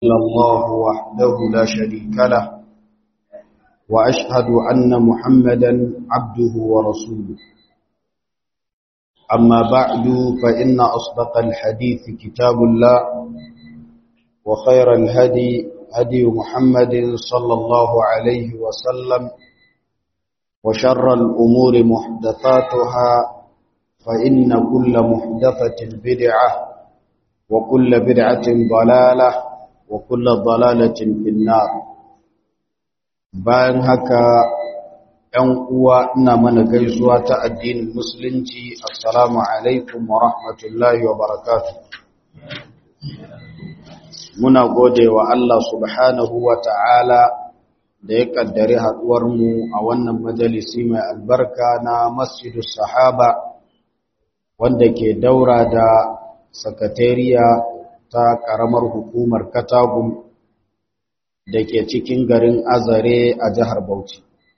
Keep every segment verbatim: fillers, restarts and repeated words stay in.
إلا الله وحده لا شريك له وأشهد أن محمدا عبده ورسوله أما بعد فإن أصدق الحديث كتاب الله وخير الهدي هدي محمد صلى الله عليه وسلم وشر الأمور محدثاتها فإن كل محدثة بدعة وكل بدعة ضلالة وكل ضلالة في النار. bayan haka ‘yan uwa ina mana gaisuwa ta addinin musulunci assalamu alaikum wa rahmatullahi wa barakatuh. Muna gode wa Allah subhanahu wa ta'ala da ya kaddare haɗuwarmu a wannan majalisi mai albarka na Masjidus Sahaba wanda ke daura da sakatariya ta ƙaramar hukumar Katagum da ke cikin garin Azare a jihar Bauchi.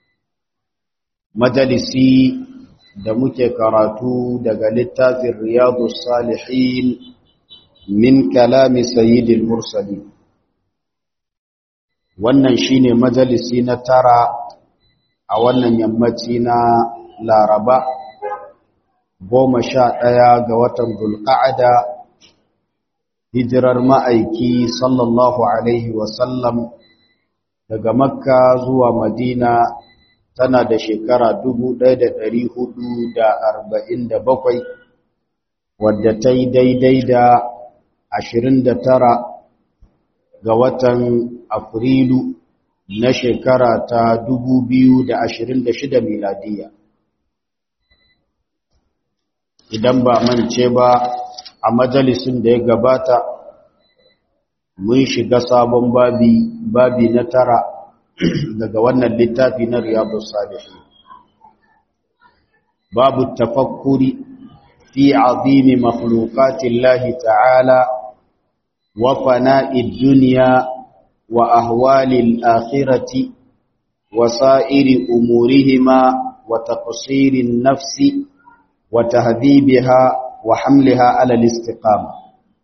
Majalisi da muke karatu daga littafin Riyadus Salihin min kalami Sayyidil Mursalin. Wannan shine majalisi na tara a wannan yammaci na Laraba goma sha ɗaya ga watan Dhul-Qa'ada hijirar ma'aiki sallallahu alaihi wasallam daga Makka zuwa Madina tana da shekara dubu ɗaya da ɗari hudu da arba'in da bakwai wadda ta yi daidai da ashirin da tara ga watan Afrilu na shekara ta dubu biyu da ashirin da shida miladiya. Idan ba mance ba a majalisin da ya gabata mun shiga sabon babi babi na tara daga wannan littafi na Riyadus Salihin. Babu tafakkuri fi azimi makhluqatillahi ta'ala wa fana'id dunya wa ahwalil akhirati wa sa'iri umurihima wa taqsirin nafsi wa tahdhibiha wa hamliha ala al-istiqama.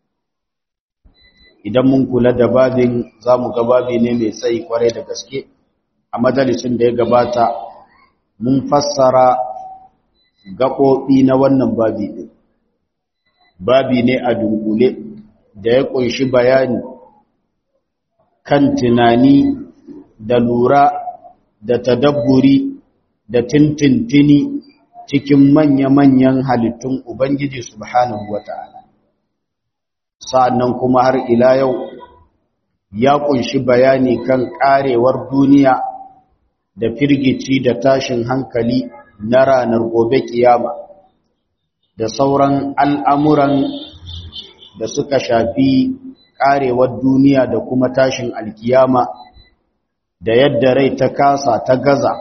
Idan mun kula da babin zamu ga babi ne mai tsayi kware da gaske. A majalisin da ya gabata mun fassara gaɓoɓi na wannan babi din. Babi ne a dunkule da ya kunshi bayani kan tunani da lura da tadabburi da tintintini cikin manya-manyan halittun Ubangiji subhanahu wata'ala. Sa'annan kuma har ila yau ya kunshi bayani kan karewar duniya da firgici da tashin hankali na ranar gobe kiyama da sauran al'amuran da suka shafi karewar duniya da kuma tashin alkiyama da yadda rai ta kasa ta gaza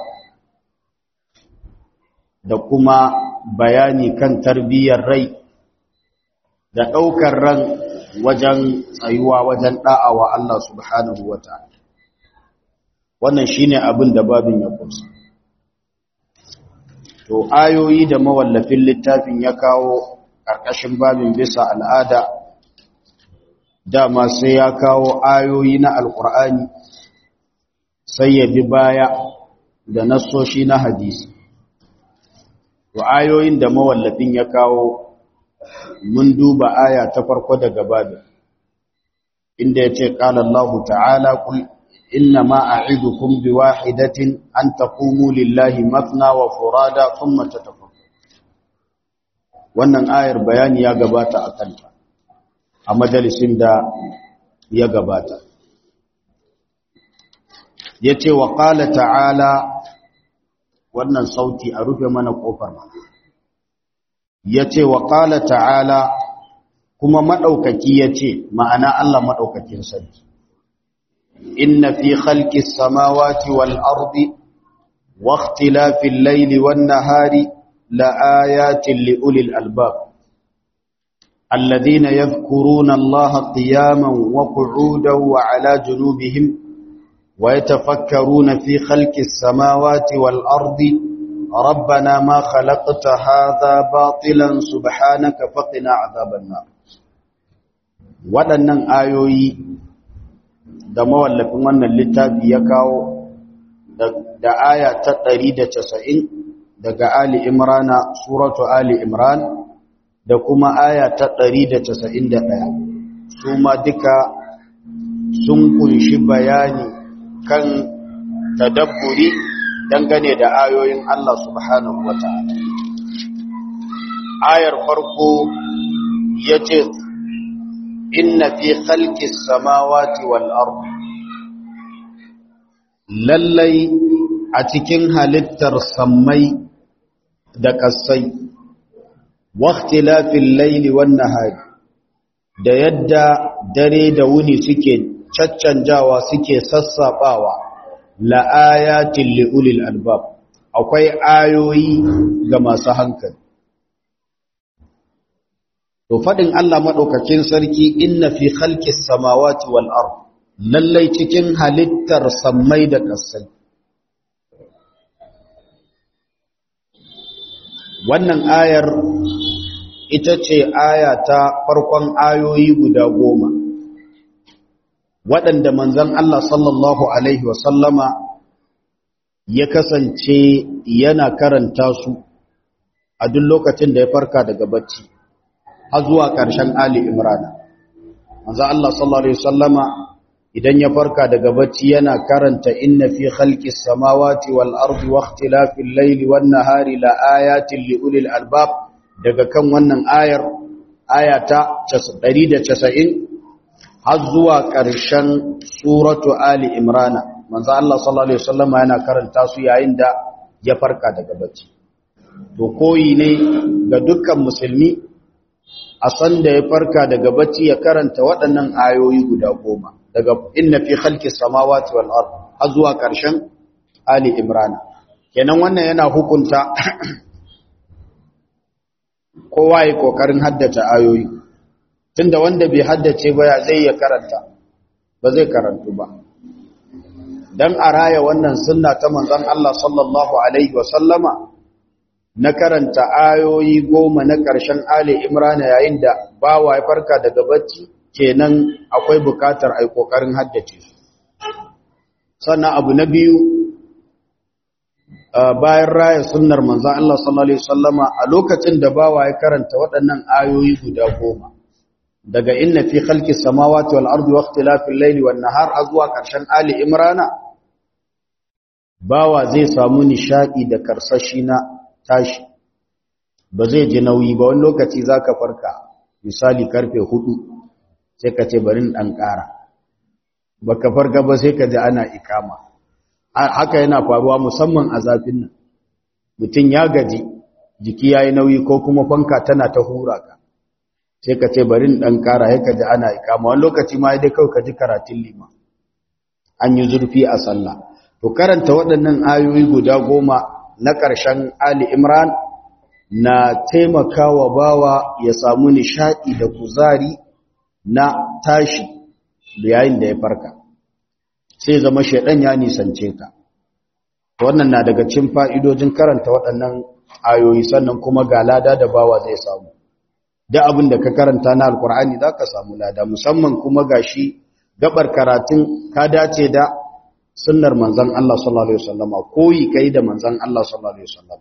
da kuma bayani kan tarbiyyar rai da ɗaukar ran wajen tsayuwa wajen ɗa'awa Allah subhanahu wa ta'ala. Wannan shi ne abin da babin ya kunsa. To, ayoyi da mawallafin littafin ya kawo ƙarƙashin babin bisa al'ada, dama sai ya kawo ayoyi na Alƙur'ani sai ya bi baya da nassoshi na hadisi. To ayoyin da mawallafin ya kawo mun duba aya ta farko daga babin inda yace qala Allah ta'ala kul inna ma a'idukum biwahidatin an taqumu lillahi mathna wa furada thumma tatafakkaru. Wannan ayar bayani ya gabata akan ta a majalisin da ya gabata. Yace wa qala ta'ala, wannan sauti a rufe mana kofar ma. Yace wa qala ta'ala, kuma madaukaki yace, ma'ana Allah madaukakin sarki, inna fi khalqis samawati wal ardi wa ikhtilafil layli wan nahari la ayatin li ulil albab alladhina yadhkuruna Allaha qiyaman wa qu'udan wa 'ala junubihim wa yatafakkaruna fi khalqis samawati wal ardi ربنا ما خلقت هذا باطلا سبحانك فقنا عذاب النار. waɗannan ayoyi da mawallafin wannan littafi ya kawo da aya ta ɗari da casa'in daga Ali Imrana suratu Ali Imran da kuma aya ta ɗari da casa'in da ɗaya su ma duka sun kunshi bayani kan tadabburi dangane da ayoyin Allah subhanahu wa ta'ala. Ayar farko yace inna fi khalqis samawati wal ardi lallai a cikin halittar sammai da kasai waqtilafil layli wan nahari da yadda dare da wuni suke caccanjawa suke sassabawa la ayatin li ulil albab akwai ayoyi ga masu hankali. To fadin Allah madaukakin sarki inna fi khalqis samawati wal ard lallai cikin halittar sammai da ƙasai wannan ayar ita ce aya ta farkon ayoyi guda goma waɗanda manzon Allah sallallahu alaihi wasallama ya kasance yana karanta su a duk lokacin da ya farka daga bacci har zuwa ƙarshen Ali Imran. Manzo Allah sallallahu alaihi wasallama idan ya farka daga bacci yana karanta inna fi khalqis samawati wal ardi wa ikhtilafil layli wan nahari la ayatin li ulil albab daga kan wannan ayar ayata ɗari da casa'in har zuwa ƙarshen suratu Ali Imran. Manzo Allah sallallahu alaihi wasallama yana karanta su yayin da ya farka daga bacci. To koyi ne ga dukkan musulmi a san da ya farka daga bacci ya karanta waɗannan ayoyi guda goma daga inna fi khalqis samawati wal ard har zuwa ƙarshen Ali Imran. Kenan wannan yana hukunta kowa yi kokarin haddace ayoyi tunda wanda bai haddace ba ya zai ya karanta ba zai karantu ba dan a raya wannan sunna ta manzon Allah sallallahu alaihi wa sallama na karanta ayoyi goma na ƙarshen Ali Imran yayin da bawa ya farka daga bacci kenan akwai bukatar ai kokarin haddace su. Sannan abu na biyu bayan raya sunnar manzon Allah sallallahu alaihi wasallama a lokacin da bawa ya karanta waɗannan ayoyi guda goma daga inna fi khalqis samawati wal ardi wa ikhtilafil layli wan nahar azwa ƙarshen Ali Imran bawa zai samu nishadi da karsashi na tashi ba zai ji nauyi ba wani lokaci za ka farka misali karfe hudu sai ka ce bari ɗan ƙara ba ka farka ba sai ka ji ana ikama haka yana faruwa musamman a zafin nan mutum ya gaji jiki ya yi nauyi ko kuma fanka tana ta hura ka sai ka ce bari ɗan ƙara sai ka ji ana ikama wani lokaci ma dai kawai ka ji karatun lima an yi zurfi a sallah to karanta waɗannan ayoyi guda goma na ƙarshen Ali Imran na taimakawa bawa ya samu nishaɗi da kuzari na tashi yayin da ya farka sai zama shaidan ya nisance ka wannan na daga cikin fa'idojin karanta waɗannan ayoyi sannan kuma ga lada da bawa zai samu da abin da ka karanta na alkur'ani za ka samu lada musamman kuma gashi gabar karatun ka dace da sunnar manzon Allah sallallahu alaihi wasallam koyi kai da manzon Allah sallallahu alaihi wasallam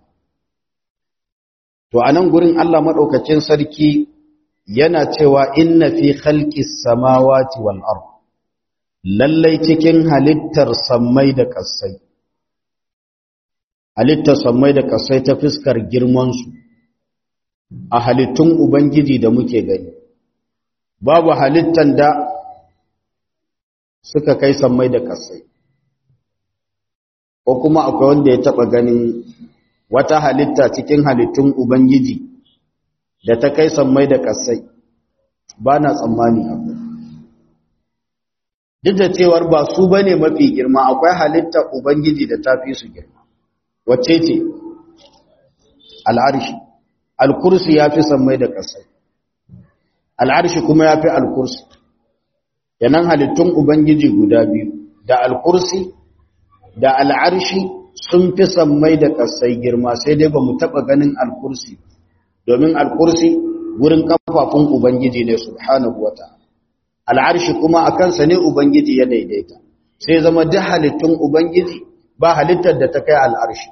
to anan gurin Allah madaukakin sarki yana cewa inna fi khalqis samawati wal ard lallai cikin halittar sammai da kasai halittar sammai da kasai ta fiskar girman su a halittun ubangiji da muke gani babu halittan da suka kai sammai da kasai ko kuma akwai wanda ya taba ganin wata halitta cikin halittun Ubangiji da ta kai sammai da ƙasai ba na tsammani akwai. Duk da cewar ba su ba ne mafi girma akwai halittar Ubangiji da ta fi su girma. Wacce ce? Al'arshi. Al-kursi ya fi sammai da ƙasai. Al'arshi kuma ya fi al-kursi. Yanan halittun Ubangiji guda biyu da al-kursi da al'arshi sun fi sammai da ƙasai girma sai dai ba mu taɓa ganin alkursi domin alkursi wurin ƙafafun ubangiji ne subhanahu wa ta'ala al'arshi kuma a kansa ne ubangiji ya daidaita sai zama duk halittun ubangiji ba halittar da ta kai al'arshi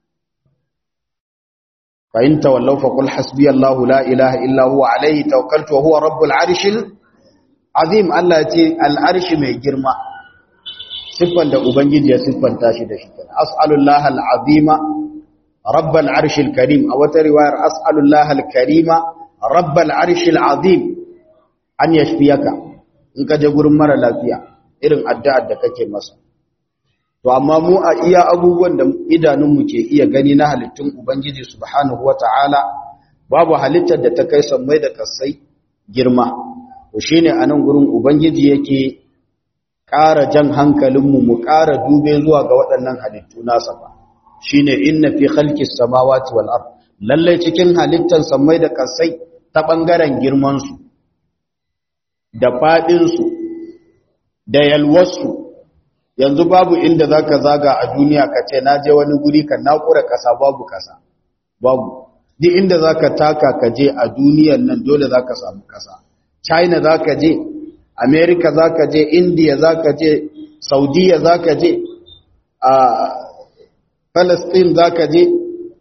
fa in tawallaw fa qul hasbiyallahu la ilaha illa huwa alayhi tawakkaltu wa huwa rabbul arshil azim. Allah ya ce al'arshi mai girma, siffan da ubangiji ya siffanta shi da shi as'alullaha al'azima rabbal arshil karim, a wata riwayar as'alullaha al-karima rabbal arshil azim an yashfiyaka. in ka je gurin mara lafiya irin addu'ar da kake masa. To amma mu a iya abubuwan da idanunmu ke iya gani na halittun Ubangiji subhanahu wata'ala babu halittar da ta kai sammai da kasai girma. To shine anan gurin Ubangiji yake ƙara jan hankalinmu mu ƙara dube zuwa ga waɗannan halittu nasa ba. Shine inna fi khalqis samawati wal ard, lalle cikin halittar sammai da kasai ta bangaren girman su da fadin su da yalwarsu. Yanzu babu inda za ka zaga a duniya ka ce na je wani guri kan naƙura ƙasa, babu ƙasa, babu. Duk inda za ka taka ka je a duniyan nan dole za ka samu ƙasa. China za ka je, America za ka je, India za ka je, Saudiya za ka je, a Palestine za ka je,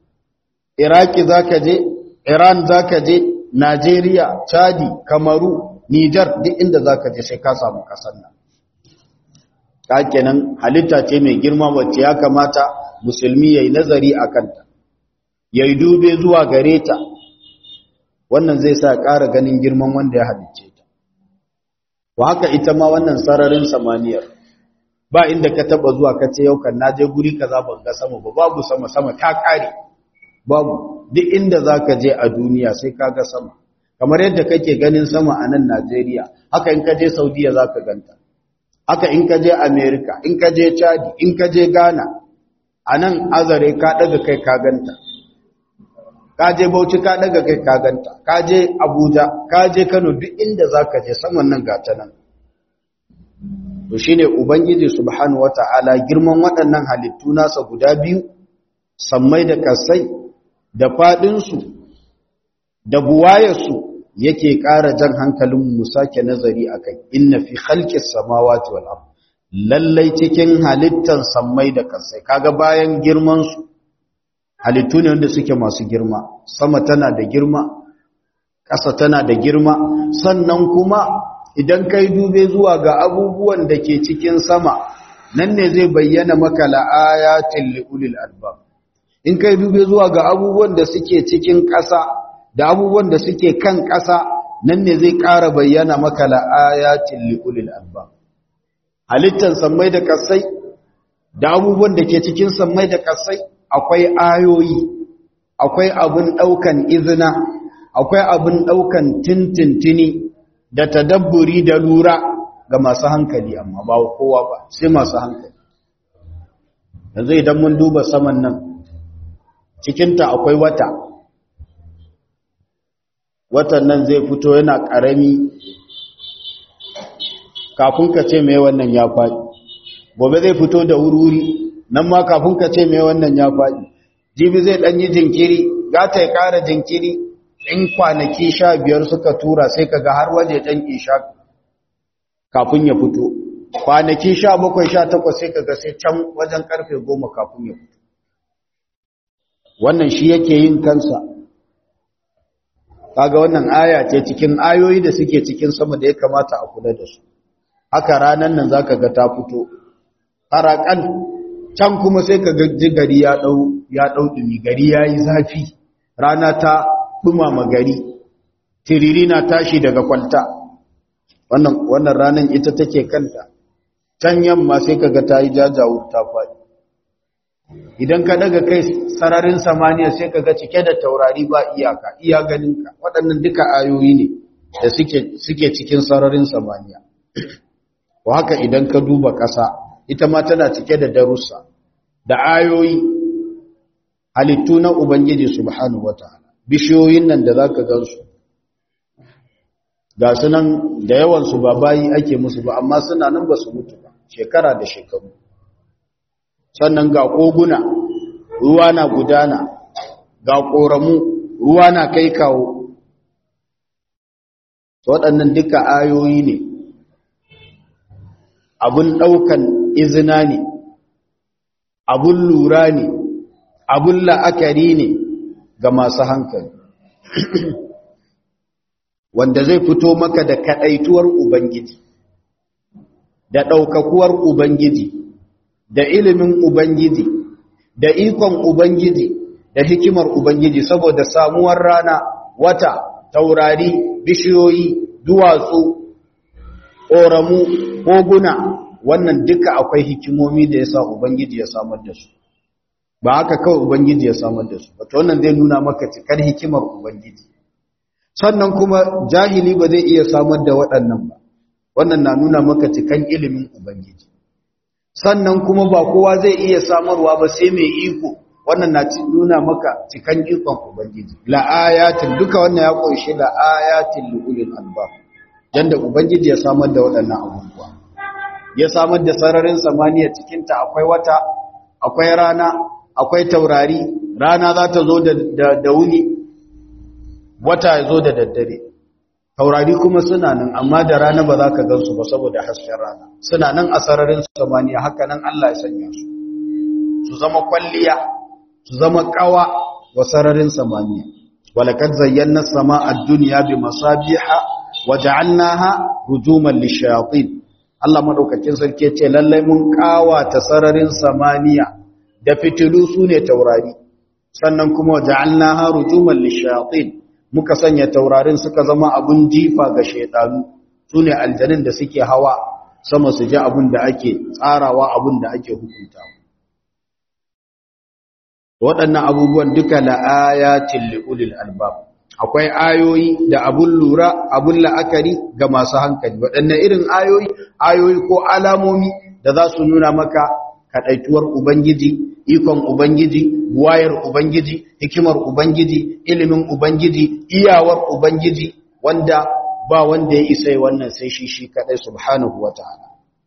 Iraki za ka je, Iran za ka je, Najeriya, Chadi, Kamaru, Nijar, duk inda za ka je sai ka samu ƙasar nan. Kakenan halitta ce mai girma wacce ya kamata musulmi ya yi nazari a kanta, ya yi dube zuwa gare ta, wannan zai sa ƙara ganin girman wanda ya halicce ta. Wa haka ita ma wannan sararin samaniyar, ba inda ka taba zuwa ka ce yau kan na je guri kaza ban ga sama ba, babu sama, sama ta ƙare, babu. Duk inda za ka je a duniya sai ka ga sama, kamar yadda kake ganin sama a nan Najeriya, haka in ka je Saudiya za ka ganta. Haka in ka je Amerika, in ka je Chadi, in ka je Ghana, a nan Azare ka daga kai ka ganta, ka je Bauchi ka daga kai ka ganta, ka je Abuja, ka je Kano, duk inda za ka je saman nan gata nan. To shi ne Ubangiji subhanahu wata'ala girman waɗannan halittu nasa guda biyu, sammai da kasai, da faɗinsu, da buwayarsu, yake ƙara jan hankalin mu sake nazari akai. Inna fi khalqis samawati wal ard, lallai cikin halittan sammai da kasai, kaga bayan girman su halittu ne wanda suke masu girma. Sama tana da girma, ƙasa tana da girma, sannan kuma idan kai dube zuwa ga abubuwan da ke cikin sama, nan ne zai bayyana maka la'ayatin liulil albab. In kai dube zuwa ga abubuwan da suke cikin ƙasa da abubuwan da suke kan ƙasa, nan ne zai ƙara bayyana maka la'ayatin liulil albab. Halittan sammai da ƙasai da abubuwan da ke cikin sammai da ƙasai akwai ayoyi, akwai abin ɗaukan izina, akwai abin ɗaukan tintintini da tadabburi da lura ga masu hankali, amma ba kowa ba, sai masu hankali. Yanzu idan mun duba saman nan, cikinta akwai wata, watan nan zai fito yana ƙarami, kafin ka ce mai wannan ya faɗi, gobe zai fito da wuri, nan ma kafin ka ce mai wannan ya faɗi, jibi zai ɗanyi jinkiri, gata ya ƙara jinkiri, in kwanaki sha biyar suka tura sai ka ga har waje ɗan isha kafin ya fito, kwanaki sha bakwai sha takwas sai ka ga sai can wajen ƙarfe goma kafin ya fito. Wannan shi yake yin kansa. Kaga wannan aya ce cikin ayoyi da suke cikin sama da ya kamata a kula da su. Haka ranan nan zaka ga ta fito harakan, can kuma sai ka ga gari ya dau ya dau dumi, gari yayi zafi, rana ta dumama gari, tiriri na tashi daga kwalta. Wannan wannan ranan ita take kanta. Can yamma sai kaga tayi jajawu ta faɗi. Idan ka daga kai sararin samaniya sai kaga cike da taurari ba iyaka, iya ganinka. Waɗannan duka ayoyi ne da suke suke cikin sararin samaniya. Wa haka idan ka duba ƙasa, ita ma tana cike da darussa da ayoyi, halittu na Ubangiji subhanahu wataala. Bishiyoyin nan da zaka gansu, ga su nan da yawan su ba bayi ake musu ba, amma suna nan ba su mutu ba, shekara da shekaru. Sannan ga koguna, ruwa na gudana, ga ƙoramu, ruwa na kai kawo. Waɗannan duka ayoyi ne abun ɗaukan izina ne, abun lura ne, abun la'akari ne ga masu hankali. Wanda zai fito maka da kaɗaituwar Ubangiji, da ɗaukakuwar Ubangiji, da ilimin Ubangiji, da ikon Ubangiji, da hikimar Ubangiji, saboda samuwar rana, wata, taurari, bishiyoyi, duwatsu, ƙoramu, koguna, wannan duka akwai hikimomi da ya sa Ubangiji ya samar da su. Ba haka kawai Ubangiji ya samar da su, wato wannan zai nuna maka cikar hikimar Ubangiji. Sannan kuma jahili ba zai iya samar da waɗannan ba, wannan na nuna maka cikan ilimin Ubangiji. Sannan kuma ba kowa zai iya samarwa ba sai mai iko, wannan na nuna maka cikan ikon Ubangiji. La'ayatin, duka wannan ya ƙunshi la'ayatin li'ulil albab, yanda Ubangiji ya samar da waɗannan abubuwa. Ya samar da sararin samaniya, cikinta akwai wata, akwai rana, akwai taurari, rana za ta zo da wuni, wata ya zo da daddare. Taurari kuma suna nan, amma da rana ba za ka gansu ba saboda hasken rana. Suna nan a sararin samaniya, haka nan Allah ya sanya su. Su zama kwalliya, su zama kawa wa sararin samaniya. Walakad zayyana as-samaa ad-dunya bi masabiha wa ja'alnaha rujuman lishayatin. Allah madaukakin sarki ya ce lallai mun kawata sararin samaniya da fitilu sune taurari. Sannan kuma ja'alnaha rujuman lishayatin. Muka sanya taurarin suka zama abun jifa ga shaytanu, sune aljanin da suke hawa sama su ji abun da ake tsarawa, abun da ake hukuntawa. Waɗannan abubuwan duka la'ayatin liulil albab, akwai ayoyi da abun lura, abun la'akari ga masu hankali. Waɗannan irin ayoyi ayoyi ko alamomi da za su nuna maka kaɗaituwar Ubangiji, ikon Ubangiji, wayar Ubangiji, hikimar Ubangiji, ilimin Ubangiji, iyawar Ubangiji, wanda ba wanda ya isa wannan sai shi shi kaɗai subhanahu wa ta'ala.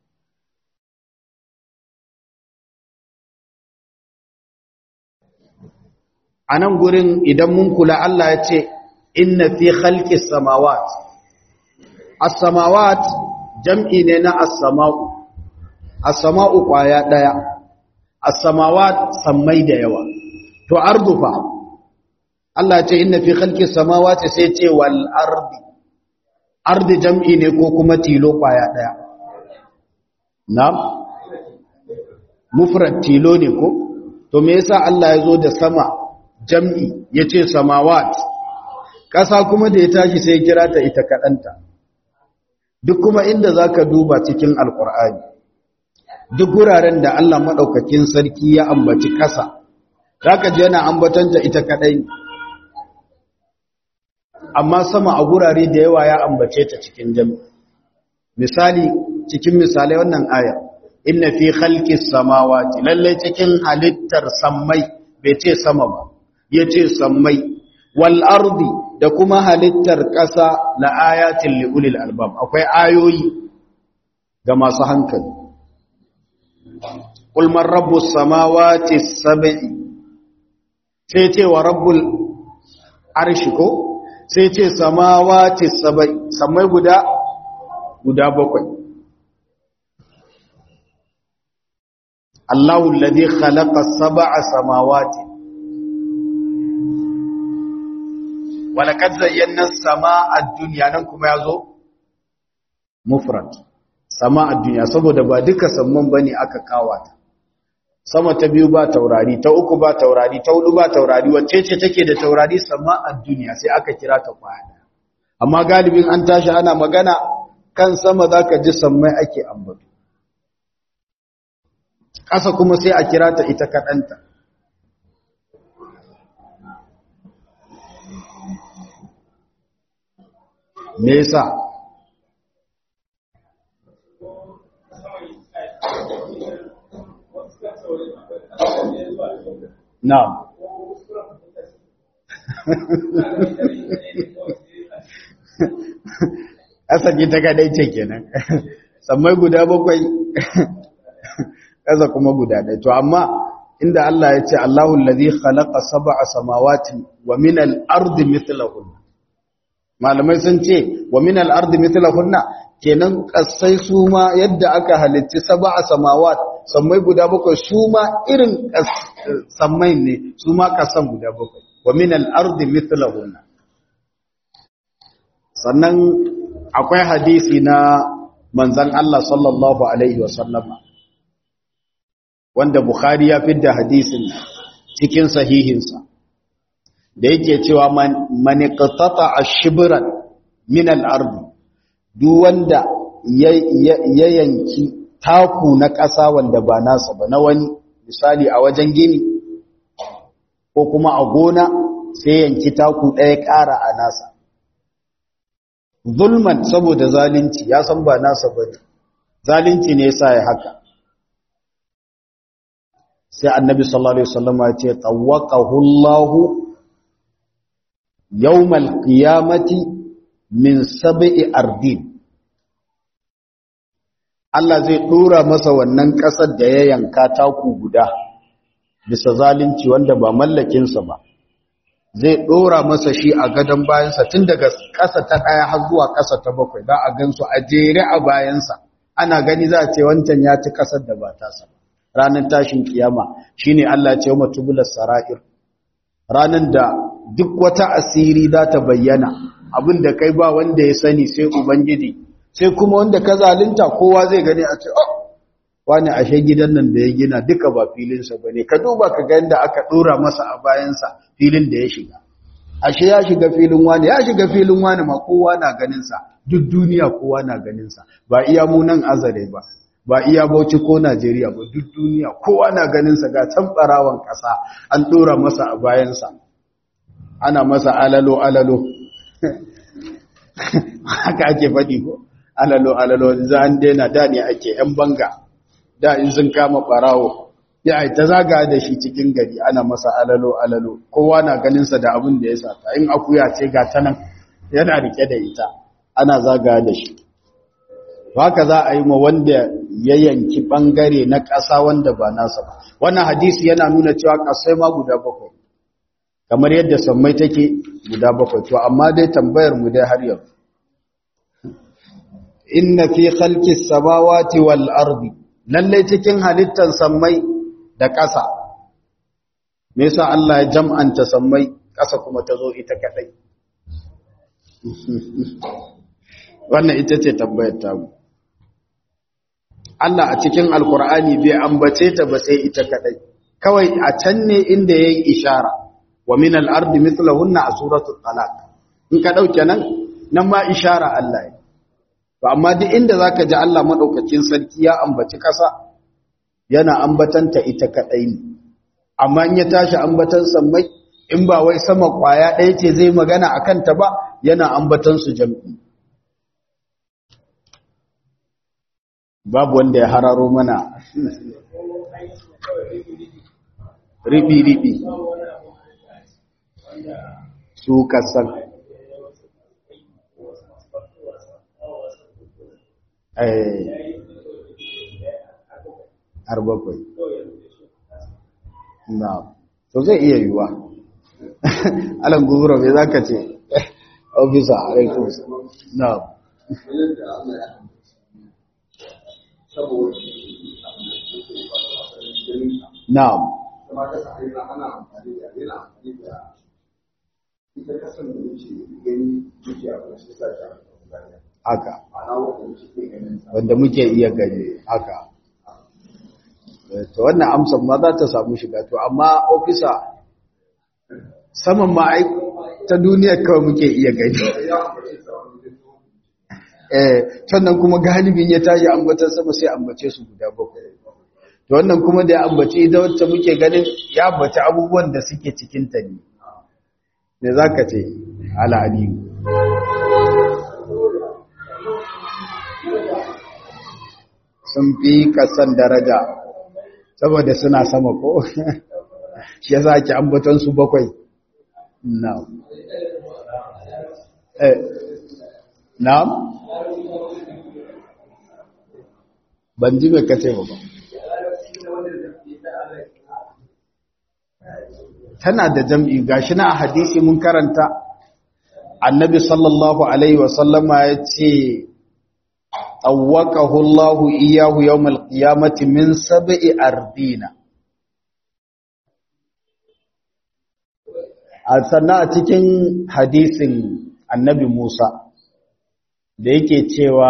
A nan gurin idan mun kula Allah ya ce, Inna fi khalqis samawat. As-samawat jam'i ne na as-sama'u. As-sama'u kwaya daya, as-samawat sammai da yawa. To ardu fa Allah ya ce inna fi khalqis samawati sai ce wal ardi. Ardi jam'i ne ko kuma tilo kwaya daya. Na'am. Mufrad tilo ne ko? To me yasa Allah ya zo da sama jam'i yace samawat? Ƙasa kuma da ya tashi sai kira ta ita kadanta. Duk kuma inda zaka duba cikin Alƙur'ani, duk guraren da Allah maɗaukakin sarki ya ambaci ƙasa, za ka ji yana ambatanta ita kaɗai. Amma sama a gurare da yawa ya ambace ta cikin jami. Misali, cikin misalai wannan ayar, inna fi khalqis samawati, lallai cikin halittar sammai, bai ce sama ba, ya ce sammai, wal ardi da kuma halittar ƙasa la ayatin liulil albab, akwai ayoyi ga masu hankali. Qul man rabbus samawati sab'i, sai ce wa rabbul arshi ko sai ce samawati sab'i, samai guda guda bakwai. Allahu alladhi khalaqa sab'a samawati wa laqad zayyana as-samaa ad-dunya, nan kuma yazo mufrad sama a duniya, saboda ba duka samman bane aka kawata. Sama ta biyu ba taurari, ta uku ba taurari, ta hudu ba taurari, wacce ce take da taurari? Sama a duniya, sai aka kira ta kwaya. Amma galibin an tashi ana magana kan sama zaka ji sammai ake ambato. Ƙasa kuma sai a kira ta ita kadanta. Me yasa? Na'am. Asali ta kadai ce kenan. Sammai guda bakwai, ƙasa kuma guda ɗaya. To amma inda Allah ya ce Allahu allazi khalaqa sab'a samawati wa min al-ardi mithlahunna. Malamai sun ce wa min al-ardi mithlahunna, kenan kasai su ma yadda aka halitti sab'a samawat sammai guda bakwai su ma irin sammai ne su ma kasan guda bakwai wa min al-ardi mithlahunna. Sannan akwai hadisi na manzon Allah sallallahu alaihi wa sallama wanda Bukhari ya fidda hadisin cikin sahihinsa da yake cewa man iqtata ash-shibran min al-ardi, duk wanda ya yanki taku na ƙasa wanda ba nasa ba na wani, misali a wajen gini ko kuma a gona sai yanki taku ɗaya ƙara a nasa zulman saboda zalunci, ya san ba nasa bane zalunci ne yasa ya haka, sai annabi sallallahu alaihi wasallam ya ce tawaqahu Allahu yawmal qiyamati min sab'i ardin, Allah zai dora masa wannan kasar da ya yanka taku guda bisa zalunci wanda ba mallakin sa ba, zai dora masa shi a gadan bayansa tun daga kasa ta daya har zuwa kasa ta bakwai, za a gansu a jere a bayansa, ana gani za a ce wancan ya ci kasar da ba ta sa. Ranar tashin kiyama shine Allah ya ce wa tubulas sara'ir, ranar da duk wata asiri za ta bayyana, abin da kai ba wanda ya sani sai Ubangiji, sai kuma wanda ka zalunta kowa zai gani a ce, oh, wani ashe gidan nan da ya gina duka ba filinsa ba ne, ka duba ka ga yadda aka ɗora masa a bayansa filin da ya shiga. Ashe ya shiga filin wani, ya shiga filin wani ma kowa na ganinsa, duk duniya kowa na ganinsa, ba iya mu nan azare ba, ba iya Bauchi ko Najeriya ba, duk duniya kowa na ganinsa ga can ɓarawan ƙasa an ɗora masa a bayansa. Ana masa alalo alalo haka ake faɗi ko alalo alalo za an daina, da ne ake yan banga da in sun kama ɓarawo ya ai ta zaga da shi cikin gari ana masa alalo alalo, kowa na ganinsa da abin da ya sata, in akuya ce ga ta nan yana rike da ita ana zaga da shi. Haka za a yi ma wanda ya yanki ɓangare na ƙasa wanda ba nasa ba. Wannan hadisi yana nuna cewa ƙasai ma guda bakwai kamar yadda sammai take guda bakwai. To amma dai tambayar mu dai har yau, inna fi khalqis samawati wal ardi, lalle cikin halittar sammai da ƙasa, me yasa Allah ya jam'anta sammai ƙasa kuma ta zo ita kadai? Wannan ita ce tambayar ta mu. Allah a cikin alkur'ani bai ambace ta ba sai ita kadai, kawai a can ne inda yayi ishara wa min al-ardi mithlahunna a suratul talaq. In ka dauke nan nan ma ishara Allah ne. To amma duk inda zaka ji Allah madaukakin sarki ya ambaci kasa yana ambatanta ita kadai ne. Amma in ya tashi ambatan sammai, in ba wai sama kwaya ɗaya ce zai magana akan ta ba, yana ambatan su jam'i. Babu wanda ya hararo mana ribi-ribi su kasan har bakwai na to zai iya yiwuwa. Alan gubura mai za ka ce ofisa a raikunsa na na'am haka wanda muke iya gani haka, to wannan amsar ma za ta samu shiga. To amma ofisa saman ma ai ta duniya kawai muke iya gani eh sannan kuma galibin ya tashi ambatan sama sai ambace su guda bakwai. To wannan kuma da ya ambace ita wacce muke ganin ya ambace abubuwan da suke cikin ta ne. Me zaka ce ala aliyu? Sun fi kasan daraja saboda suna sama ko shi yasa ake ambatan su bakwai. Na'am. Eh na'am. Ban ji mai kace ba. Tana da jam'i gashi na a hadisi mun karanta, annabi sallallahu alaihi wasallama ya ce awwaqahu Allahu iyyahu yawmal qiyamati min sab'i ardina. A sannan a cikin hadisin annabi Musa da yake cewa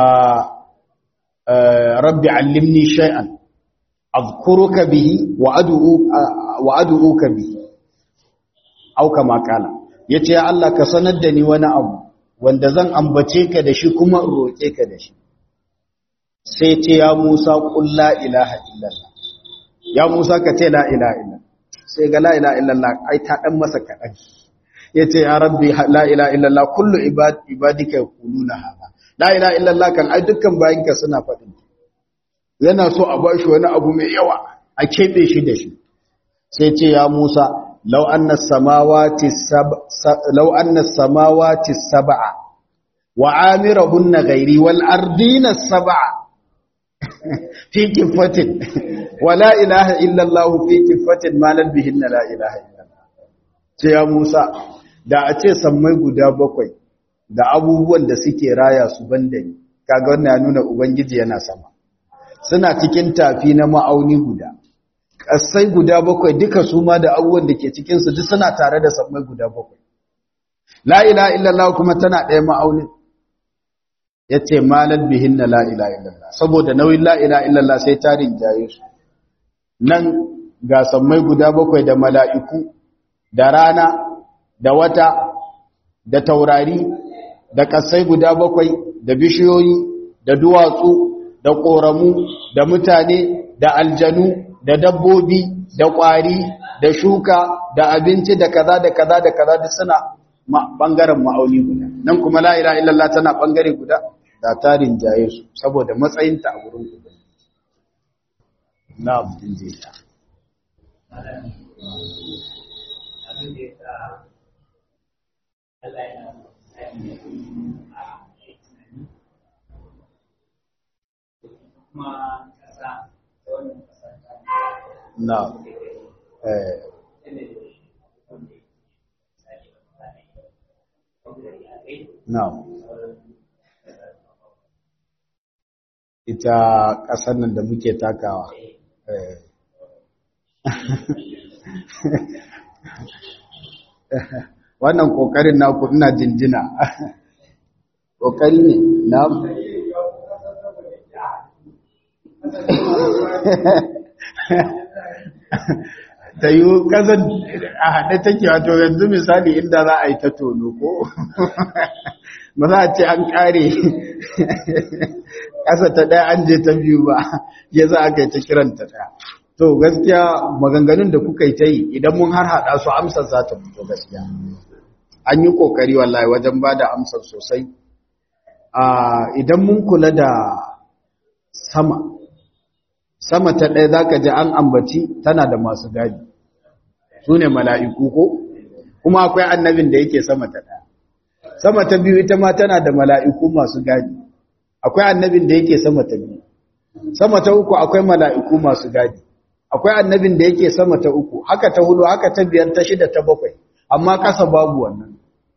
rabbi allimni shay'an azkuruka bihi wa ad'u wa ad'uka bihi au kama kala yace ya Allah ka sanar da ni wani abu wanda zan ambace ka da shi kuma in roke ka da shi. Sai ce ya Musa qul la ilaha illallah, ya Musa ka ce la ilaha illallah. Sai ga la ilaha illallah ai ta dan masa kadan, yace ya rabbi la ilaha illallah kullu ibad ibadika yaquluna hada. La ilaha illallah kan ai dukkan bayinka suna faɗin, yana so a bashi wani abu mai yawa a kebe shi da shi. Sai ce ya Musa law anna samawati sab'a law anna samawati sab'a wa amirahunna ghairi wal ardina sab'a fi kifatin wa la ilaha illallah fi kifatin ma lan bihinna la ilaha illallah. Ce ya Musa da a ce sammai guda bakwai da abubuwan da suke raya su banda ni, kaga wannan ya nuna ubangiji yana sama, suna cikin tafi na ma'auni guda, ƙasai guda bakwai duka su ma da abubuwan da ke cikinsu duk suna tare da sammai guda bakwai. La ilaha illallah kuma tana ɗaya ma'aunin, ya ce malar bihin na la ilaha illallah, saboda nauyin la ilaha illallah sai tarin jaye su. Nan ga sammai guda bakwai da mala'iku, da rana, da wata, da taurari, da ƙasai guda bakwai, da bishiyoyi, da duwatsu, da ƙoramu, da mutane, da aljanu, da dabbobi, da ƙwari, da shuka, da abinci, da kaza da kaza da kaza duk suna ɓangaren ma'auni guda. Nan kuma la ilaha illallah tana ɓangare guda, da tarin jaye su saboda matsayinta a wurin guda. Na abin zai ta. Na eh na ita ƙasar nan da muke takawa eh wannan kokarin naku ina jinjina kokari ne na ta yi ƙasar a haɗe take wato yanzu misali inda za a yi ta tono ko ba za a ce an ƙare ƙasa ta ɗaya an je ta biyu ba ya za a kai ta kiranta ɗaya. To gaskiya maganganun da kuka yi ta yi idan mun har haɗa su amsar za ta fito gaskiya. An yi ƙoƙari wallahi wajen ba da amsar sosai. Idan mun kula da sama, sama ta ɗaya za ka ji an ambaci tana da masu gadi, su ne mala'iku ko? Kuma akwai annabin da yake sama ta ɗaya. Sama ta biyu ita ma tana da mala'iku masu gadi, akwai annabin da yake sama ta biyu. Sama ta uku akwai mala'iku masu gadi, akwai annabin da yake sama ta uku, haka ta hudu, haka ta biyar, ta shida, ta bakwai, amma ƙasa babu wannan.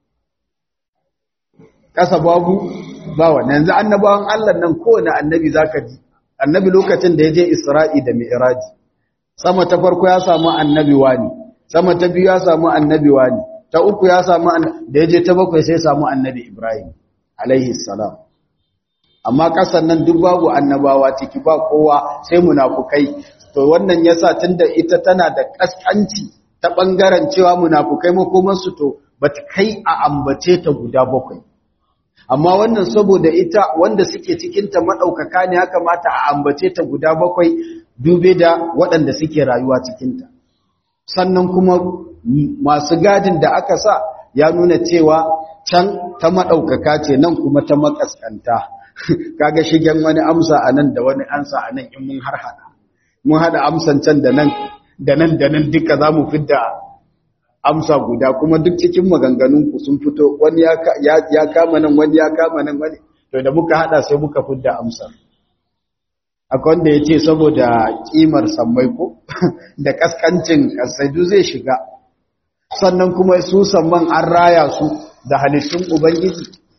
Ƙasa babu ba wannan. Yanzu annabawan Allah nan kowane annabi za ka ji, annabi lokacin da ya je Isra'i da Mi'raji, sama ta farko ya samu annabi wani, sama ta biyu ya samu annabi wani, ta uku ya samu da ya je ta bakwai sai samu annabi Ibrahim alaihi salam. Amma ƙasan nan duk babu annabawa ciki, ba kowa sai munafukai. To wannan yasa tunda ita tana da kaskanci ta bangaren cewa munafukai makoman su to bata kai a ambace ta guda bakwai. Amma wannan saboda ita wanda suke cikin ta madaukaka ne, haka mata a ambace ta guda bakwai dube da waɗanda suke rayuwa cikin ta. Sannan kuma masu gadin da aka sa ya nuna cewa can ta madaukaka ce, nan kuma ta makaskanta. Kaga shigen wani amsa anan da wani ansa anan in mun har hada mun hada amsan can da nan da nan da nan duka zamu fidda amsa guda, kuma duk cikin maganganun ku sun fito, wani ya ya kama nan, wani ya kama nan, wani to da muka hada sai muka fidda amsa. Akwai wanda yace saboda kimar sammai ko da kaskancin kasaidu zai shiga, sannan kuma su samman an raya su da halittun ubangiji.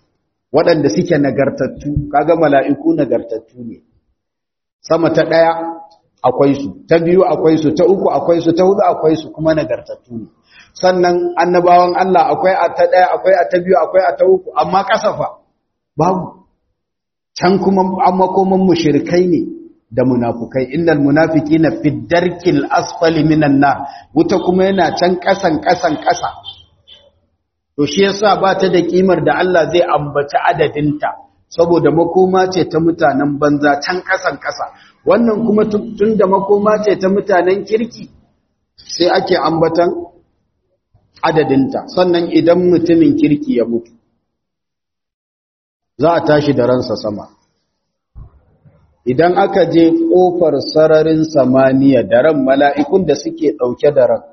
waɗanda suke nagartattu, kaga mala'iku nagartattu ne. Sama ta ɗaya akwai su, ta biyu akwai su, ta uku akwai su, ta hudu akwai su kuma nagartattu ne. Sannan annabawan Allah akwai a ta ɗaya, akwai a ta biyu, akwai a ta uku, amma kasafa babu. Can kuma an makoman mushrikai ne da munafukai, innal munafiqina fi darkil asfali minan nar, wuta kuma yana can kasan kasan kasa. To shi yasa ba ta da kimar da Allah zai ambaci adadinta, saboda makoma ce ta mutanen banza can kasan kasa. Wannan kuma tun da makoma ce ta mutanen kirki sai ake ambatan adadinta. Sannan idan mutumin kirki ya mutu za a tashi da ransa sama. Idan aka je ƙofar sararin samaniya da ran, mala'ikun da suke ɗauke da ran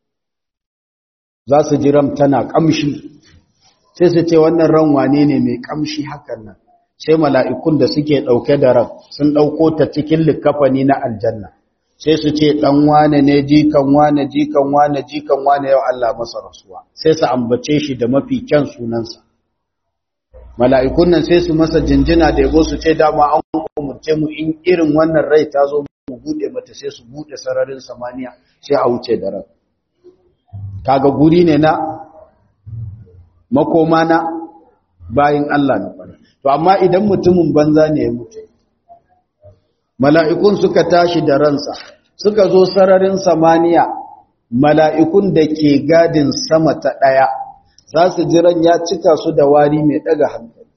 za su ji ran tana ƙamshi, sai su ce wannan ran wane ne mai ƙamshi hakan nan. Sai mala'ikun da suke ɗauke da ran sun ɗauko ta cikin likafani na aljanna, sai su ce ɗan wane ne, jikan wane, jikan wane, jikan wane, yau Allah masa rasuwa, sai su ambace shi da mafi kyan sunansa. Mala'ikun nan sai su masa jinjina da yabo, su ce dama an umurce mu in irin wannan rai ta zo mu bude mata, sai su bude sararin samaniya sai a wuce da ran. Kaga guri ne na makoma na bayin Allah na fara. To amma idan mutumin banza ne ya mutu, mala'ikun suka tashi da ransa suka zo sararin samaniya, mala'ikun da ke gadin sama ta ɗaya za su jiran ya cika su da wari mai ɗaga hankali.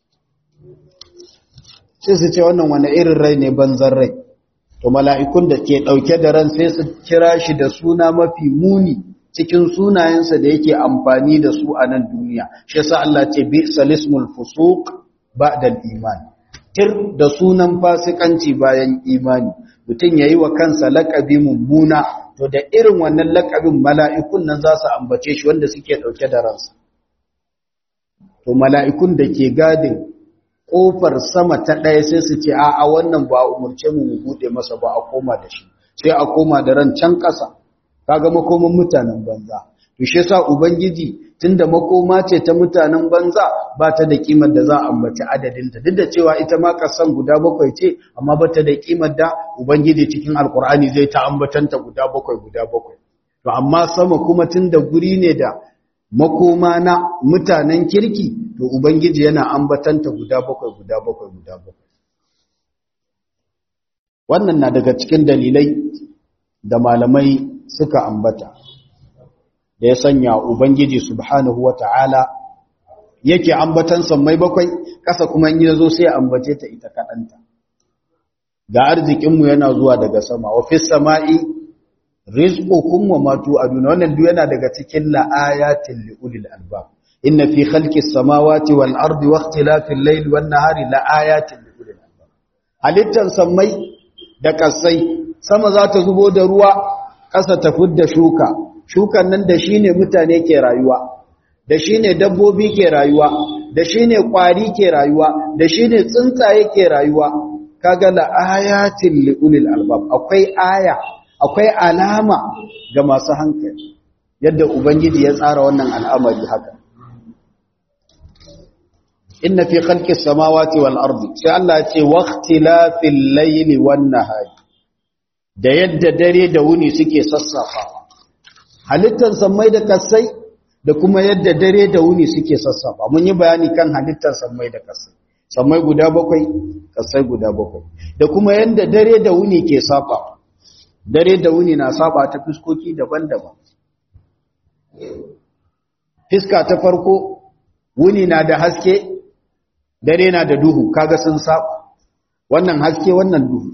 Sai su ce wannan wani irin rai ne, banzan rai. To mala'ikun da ke ɗauke da ran sai su kira shi da suna mafi muni cikin sunayensa da yake amfani da su a nan duniya. Shi yasa Allah ce bi salismul fusuq ba'da al-iman. Tir da sunan fasikanci bayan imani. Mutum yayi wa kansa laƙabi mummuna, to da irin wannan laƙabin mala'ikun nan za su ambace shi wanda suke ɗauke da ransa. To mala'ikun da ke gadin ƙofar sama ta ɗaya sai su ce a wannan ba umurce mu mu buɗe masa ba, a koma da shi, sai a koma da ran can ƙasa. Kaga makoman mutanen banza. To shi yasa ubangiji tunda makoma ce ta mutanen banza, ba ta da kimar da za a ambaci adadinta, duk da cewa ita ma kasan guda bakwai ce, amma ba ta da kimar da ubangiji cikin alkur'ani zai ta ambatanta guda bakwai guda bakwai. To amma sama kuma tunda guri ne da makoma na mutanen kirki, to ubangiji yana ambatanta guda bakwai guda bakwai guda bakwai. Wannan na daga cikin dalilai da malamai suka ambata da ya sanya ubangiji subhanahu wata'ala yake ambatan sammai bakwai, ƙasa kuma in yazo sai ambace ta ita kadanta. Ga arzikin mu yana zuwa daga sama, wa fis sama'i rizqukum wa ma tu'adun. Wannan duk yana daga cikin laayatin liulil albab. Inna fi khalqis samawati wal ardi wa ikhtilafil layli wan nahari laayatin liulil albab. Halittan sammai da kasai, sama za ta zubo da ruwa, ƙasa ta fidda shuka, shukan nan da shi ne mutane ke rayuwa, da shi ne dabbobi ke rayuwa, da shi ne ƙwari ke rayuwa, da shi ne tsuntsaye ke rayuwa. Kaga la ayatin liulil albab, akwai aya, akwai alama ga masu hankali yadda ubangiji ya tsara wannan al'amari haka. Inna fi khalqis samawati wal ardi, sai Allah ya ce waqtilafil layli wan nahari, da yadda dare da wuni suke sassafawa. Halittar sammai da kasai da kuma yadda dare da wuni suke sassafa. Mun yi bayani kan halittar sammai da kasai, sammai guda bakwai, kasai guda bakwai, da kuma yadda dare da wuni ke safa. Dare da wuni na saba ta fuskoki daban-daban. Fiska ta farko, wuni na da haske, dare na da duhu, kaga sun saba. Wannan haske, wannan duhu.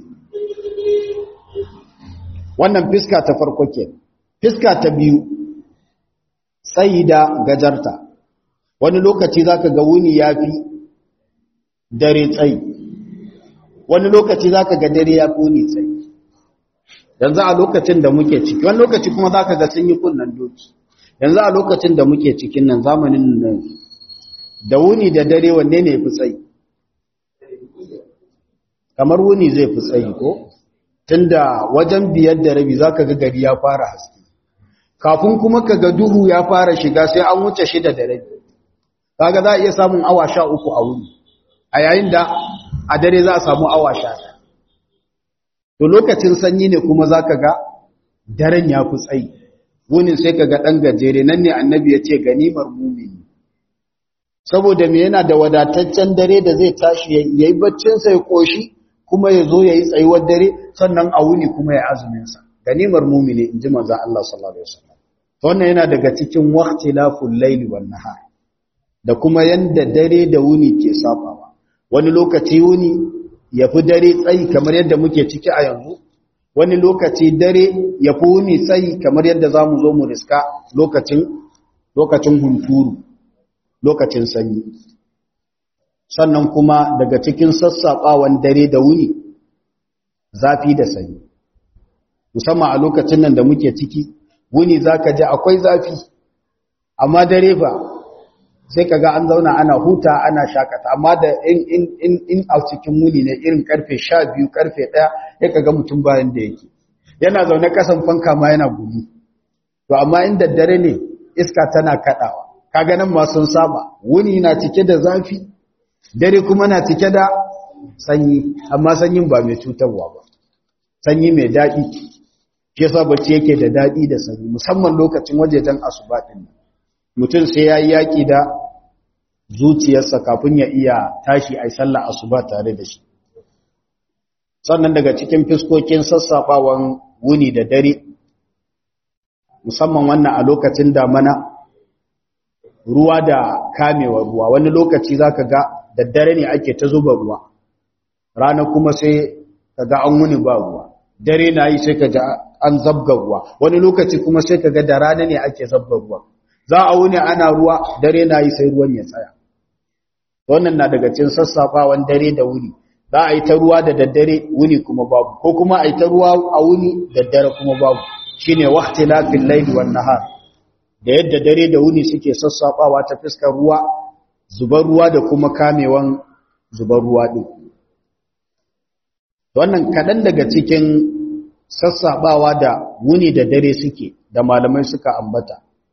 Wannan fiska ta farko ke. Fiska ta biyu, tsayi da gajarta. Wani lokaci zaka ga wuni yafi dare tsayi, wani lokaci zaka ga dare yafi wuni tsayi. Yanzu a lokacin da muke ciki, wani lokaci kuma zaka ga sun yi kunnan doki. Yanzu a lokacin da muke cikin nan, zamanin nan, da wuni da dare wanne ne fi tsayi? Kamar wuni zai fi tsayi ko? Tunda wajen biyar da rabi zaka ga gari ya fara haske, kafin kuma ka ga duhu ya fara shiga sai an wuce shida da rabi. kaga za a iya samun awa sha uku a wuni a yayin da a dare za a samu awa sha ɗaya. To lokacin sanyi ne kuma za ka ga daren ya fi tsayi, wunin sai ka ga ɗan gajere. Nan ne annabi ya ce ganimar mumini, saboda me yana da wadataccen dare da zai tashi ya yi baccinsa ya ƙoshi kuma ya zo ya yi tsayuwar dare, sannan a wuni kuma ya azuminsa. Ganimar mumini in ji manzan Allah sallallahu Alaihi wasallam. Wannan yana daga cikin waqtilaful laili wan nahar, da kuma yanda dare da wuni ke sabawa. Wani lokaci wuni ya fi dare tsayi kamar yadda muke ciki a yanzu, wani lokaci dare ya fi wuni tsayi kamar yadda za mu zo mu riska lokacin lokacin hunturu, lokacin sanyi. Sannan kuma daga cikin sassaɓawan dare da wuni, zafi da sanyi. Musamman a lokacin nan da muke ciki, wuni za ka ji akwai zafi, amma dare ba sai ka ga an zauna ana huta ana shakata. Amma da in, in, in, in a cikin wuni ne irin karfe sha biyu karfe ɗaya ya ka ga mutum bayan da yake yana zaune kasan fanka ma yana gumi. To amma inda dare ne iska tana kaɗawa, kaga nan ma sun saba, wuni na cike da zafi, dare kuma na cike da sanyi, amma sanyin ba mai cutarwa ba, sanyi mai daɗi. Shi yasa bacci yake da daɗi da sanyi, musamman lokacin wajejen asuba din. Mutum sai yayi yaki da zuciyarsa kafin ya iya tashi ai sallar asuba tare da shi. Sannan daga cikin fiskokin sassafawan wuni da dare, musamman wannan a lokacin damana, ruwa da kamewar ruwa. Wani lokaci zaka ga daddare ne ake ta zuba ruwa, rana kuma sai kaga an wuni ba ruwa, dare na yi sai kaga an zabga ruwa. Wani lokaci kuma sai kaga da rana ne ake zabga ruwa, za a wuni ana ruwa, dare na yi sai ruwan ya tsaya. Wannan na daga cikin sassafawan dare da wuni. Za a yi ta ruwa da daddare, wuni kuma babu, ko kuma a yi ta ruwa a wuni, daddare kuma babu. Shine waqtilafil layli wan nahar, da yadda dare da wuni suke sassafawa ta fiskar ruwa, zubar ruwa da kuma kamewan zubar ruwa din. Wannan kadan daga cikin sassabawa da wuni da dare suke da malamai suka ambata.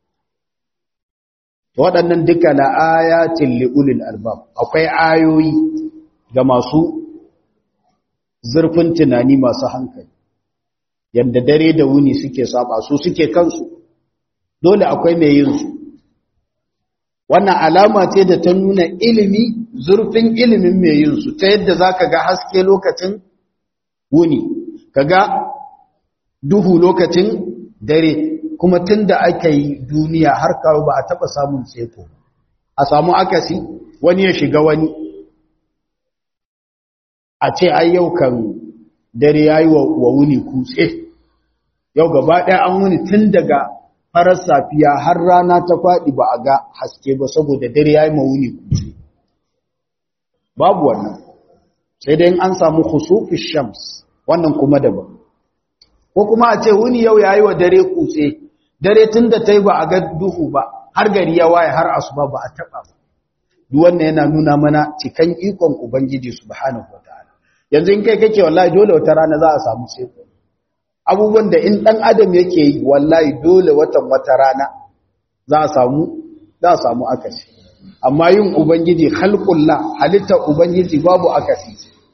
Waɗannan duka la ayatin liulil albab, akwai ayoyi ga masu zurfin tunani, masu hankali. Yanda dare da wuni suke saba, su suke kansu, dole akwai mai yin su. Wannan alama ce da ta nuna ilimi, zurfin ilimin mai yin su, ta yadda zaka ga haske lokacin wuni, kaga duhu lokacin dare. Kuma tun da aka yi duniya har kawo ba a taɓa samun tseko, a samu akasi, wani ya shiga wani, a ce ai yau kan dare ya yi wa wuni kutse, yau gaba ɗaya an wuni tun daga farar safiya har rana ta faɗi ba a ga haske ba, saboda dare ya yi ma wuni kutse. Babu wannan, sai dai an samu khusufis shams, wannan kuma daban. Ko kuma a ce wuni yau ya yi wa dare kutse, dare tun da ta yi ba a ga duhu ba, har gari ya waye har asuba ba a taɓa ba. Duk wannan yana nuna mana cikan ikon Ubangiji subhanahu wa ta'ala. Yanzu in kai kake wallahi dole wata rana za a samu tseko. Abubuwan da in ɗan adam yake yi wallahi dole watan wata rana za a samu za a samu akasi. Amma yin Ubangiji khalqullah, halittar Ubangiji babu akasi.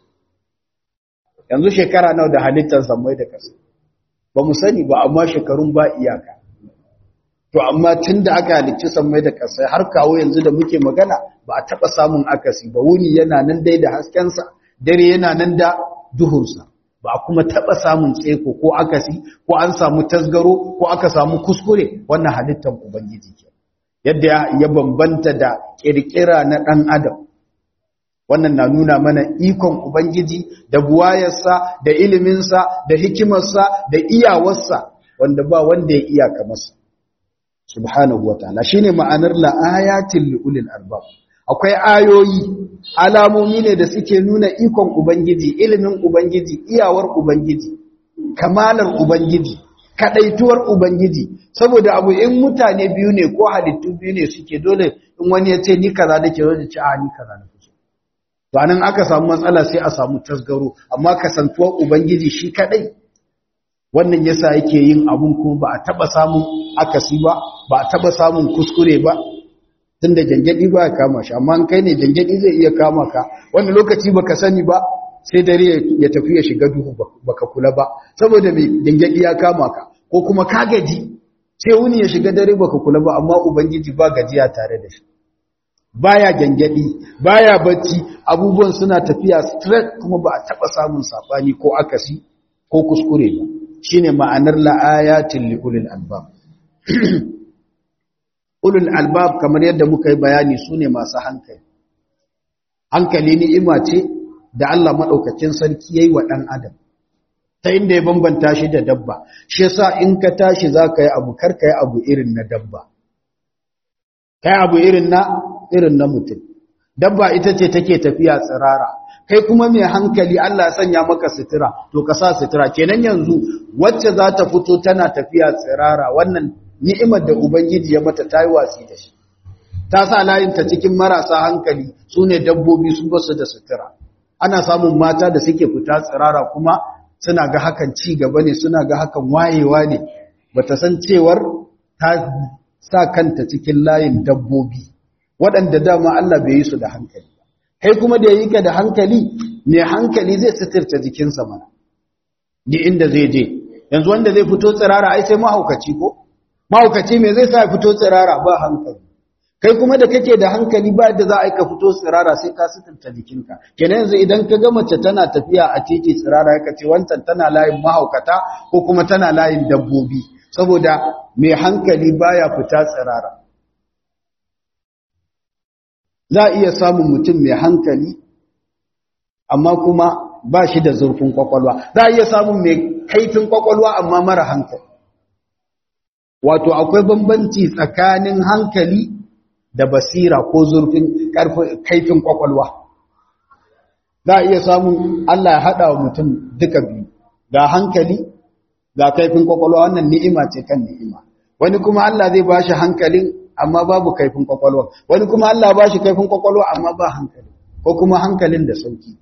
Yanzu shekara nawa da halittar sammai da ƙasa, ba mu sani ba, amma shekarun ba iyaka. To amma tun da aka halicci sammai da ƙasa har kawo yanzu da muke magana, ba a taɓa samun akasi ba. Wuni yana nan dai da haskensa, dare yana nan da duhunsa, ba a kuma taɓa samun tseko ko akasi, ko an samu tasgaro, ko aka samu kuskure. Wannan halittar Ubangiji ke, yadda ya bambanta da ƙirƙira na ɗan adam. Wannan na nuna mana ikon Ubangiji da buwayarsa, da iliminsa, da hikimarsa, da iyawarsa, wanda ba wanda ya iyaka masa. Subhanahu wa ta'ala, shi ne ma'anar la'ayatin li'ulil albab. Akwai ayoyi, alamomi ne da suke nuna ikon Ubangiji, ilimin Ubangiji, iyawar Ubangiji, kamalar Ubangiji, kaɗaituwar Ubangiji. Saboda abu in mutane biyu ne ko halittu biyu ne suke, dole in wani ya ce ni kaza da ke wani ce a ni kaza da ke. To anan aka samu matsala sai a samu tasgaro, amma kasantuwar Ubangiji shi kadai, wannan yasa yake yin abun kuma ba a taba samun akasi ba, ba a taba samun kuskure ba. tunda gangadi ba ya kama shi amma kai ne gangadi zai iya kama ka wanda lokaci baka sani ba sai dare ya tafi ya shiga duhu baka kula ba saboda me gangadi ya kama ka ko kuma ka gaji sai wuni ya shiga dare baka kula ba amma ubangiji ba gajiya tare da shi baya gangadi baya bacci abubuwan suna tafiya straight kuma ba a taba samun sabani ko akasi ko kuskure ba shine ma'anar la ayatin li ulil albab ulul albab kamar yadda muka yi bayani sune masu hankali hankali ni'ima ce da Allah madaukakin sarki yayi wa dan adam ta inda ya bambanta shi da dabba shi yasa in ka tashi zaka yi abu kar kai abu irin na dabba kai abu irin na irin na mutum dabba ita ce take tafiya tsirara kai kuma mai hankali Allah ya sanya maka sutura to ka sa sutura kenan yanzu wacce za ta fito tana tafiya tsirara wannan ni'imar da ubangiji ya mata tayi wasi da shi ta sa layinta cikin marasa hankali sune dabbobi su basu da sutura ana samun mata da suke fita tsirara kuma suna ga hakan ci gaba ne suna ga hakan wayewa ne bata san cewar ta sa kanta cikin layin dabbobi waɗanda dama Allah bai yi su da hankali kai kuma da yi ka da hankali ne hankali zai suturta jikinsa mana ni inda zai je yanzu wanda zai fito tsirara ai sai mahaukaci ko mahaukaci me zai sa ya fito tsirara ba hankali kai kuma da kake da hankali ba da za a yi ka fito tsirara sai ka sutunta jikinka kenan yanzu idan ka ga mace tana tafiya a titi tsirara yaka ce wancan tana layin mahaukata ko kuma tana layin dabbobi saboda mai hankali baya fita tsirara za a iya samun mutum mai hankali amma kuma ba shi da zurfin kwakwalwa za a iya samun mai kaifin kwakwalwa amma mara hankali wato akwai bambanci tsakanin hankali da basira ko zurfin kaifin kwakwalwa za a iya samun Allah ya haɗa wa mutum duka biyu ga hankali ga kaifin kwakwalwa wannan ni'ima ce kan ni'ima wani kuma Allah zai ba shi hankalin amma babu kaifin kwakwalwa wani kuma Allah ba shi kaifin kwakwalwa amma ba hankali ko kuma hankalin da sauki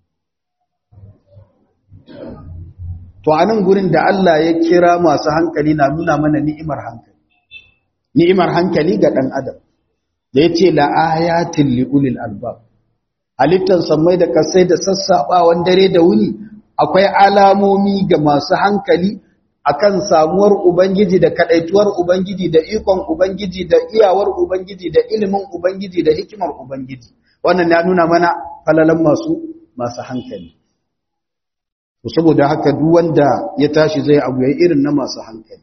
to a nan gurin da Allah ya kira masu hankali na nuna mana ni'imar hankali ni'imar hankali ga ɗan adam da ya ce la'ayatin li'ulil albab halittar sammai da kasai da sassaɓawan dare da wuni akwai alamomi ga masu hankali akan samuwar ubangiji da kadaituwar ubangiji da ikon ubangiji da iyawar ubangiji da ilimin ubangiji da hikimar ubangiji wannan ya nuna mana falalan masu masu hankali to saboda haka duk wanda ya tashi zai abu yayi irin na masu hankali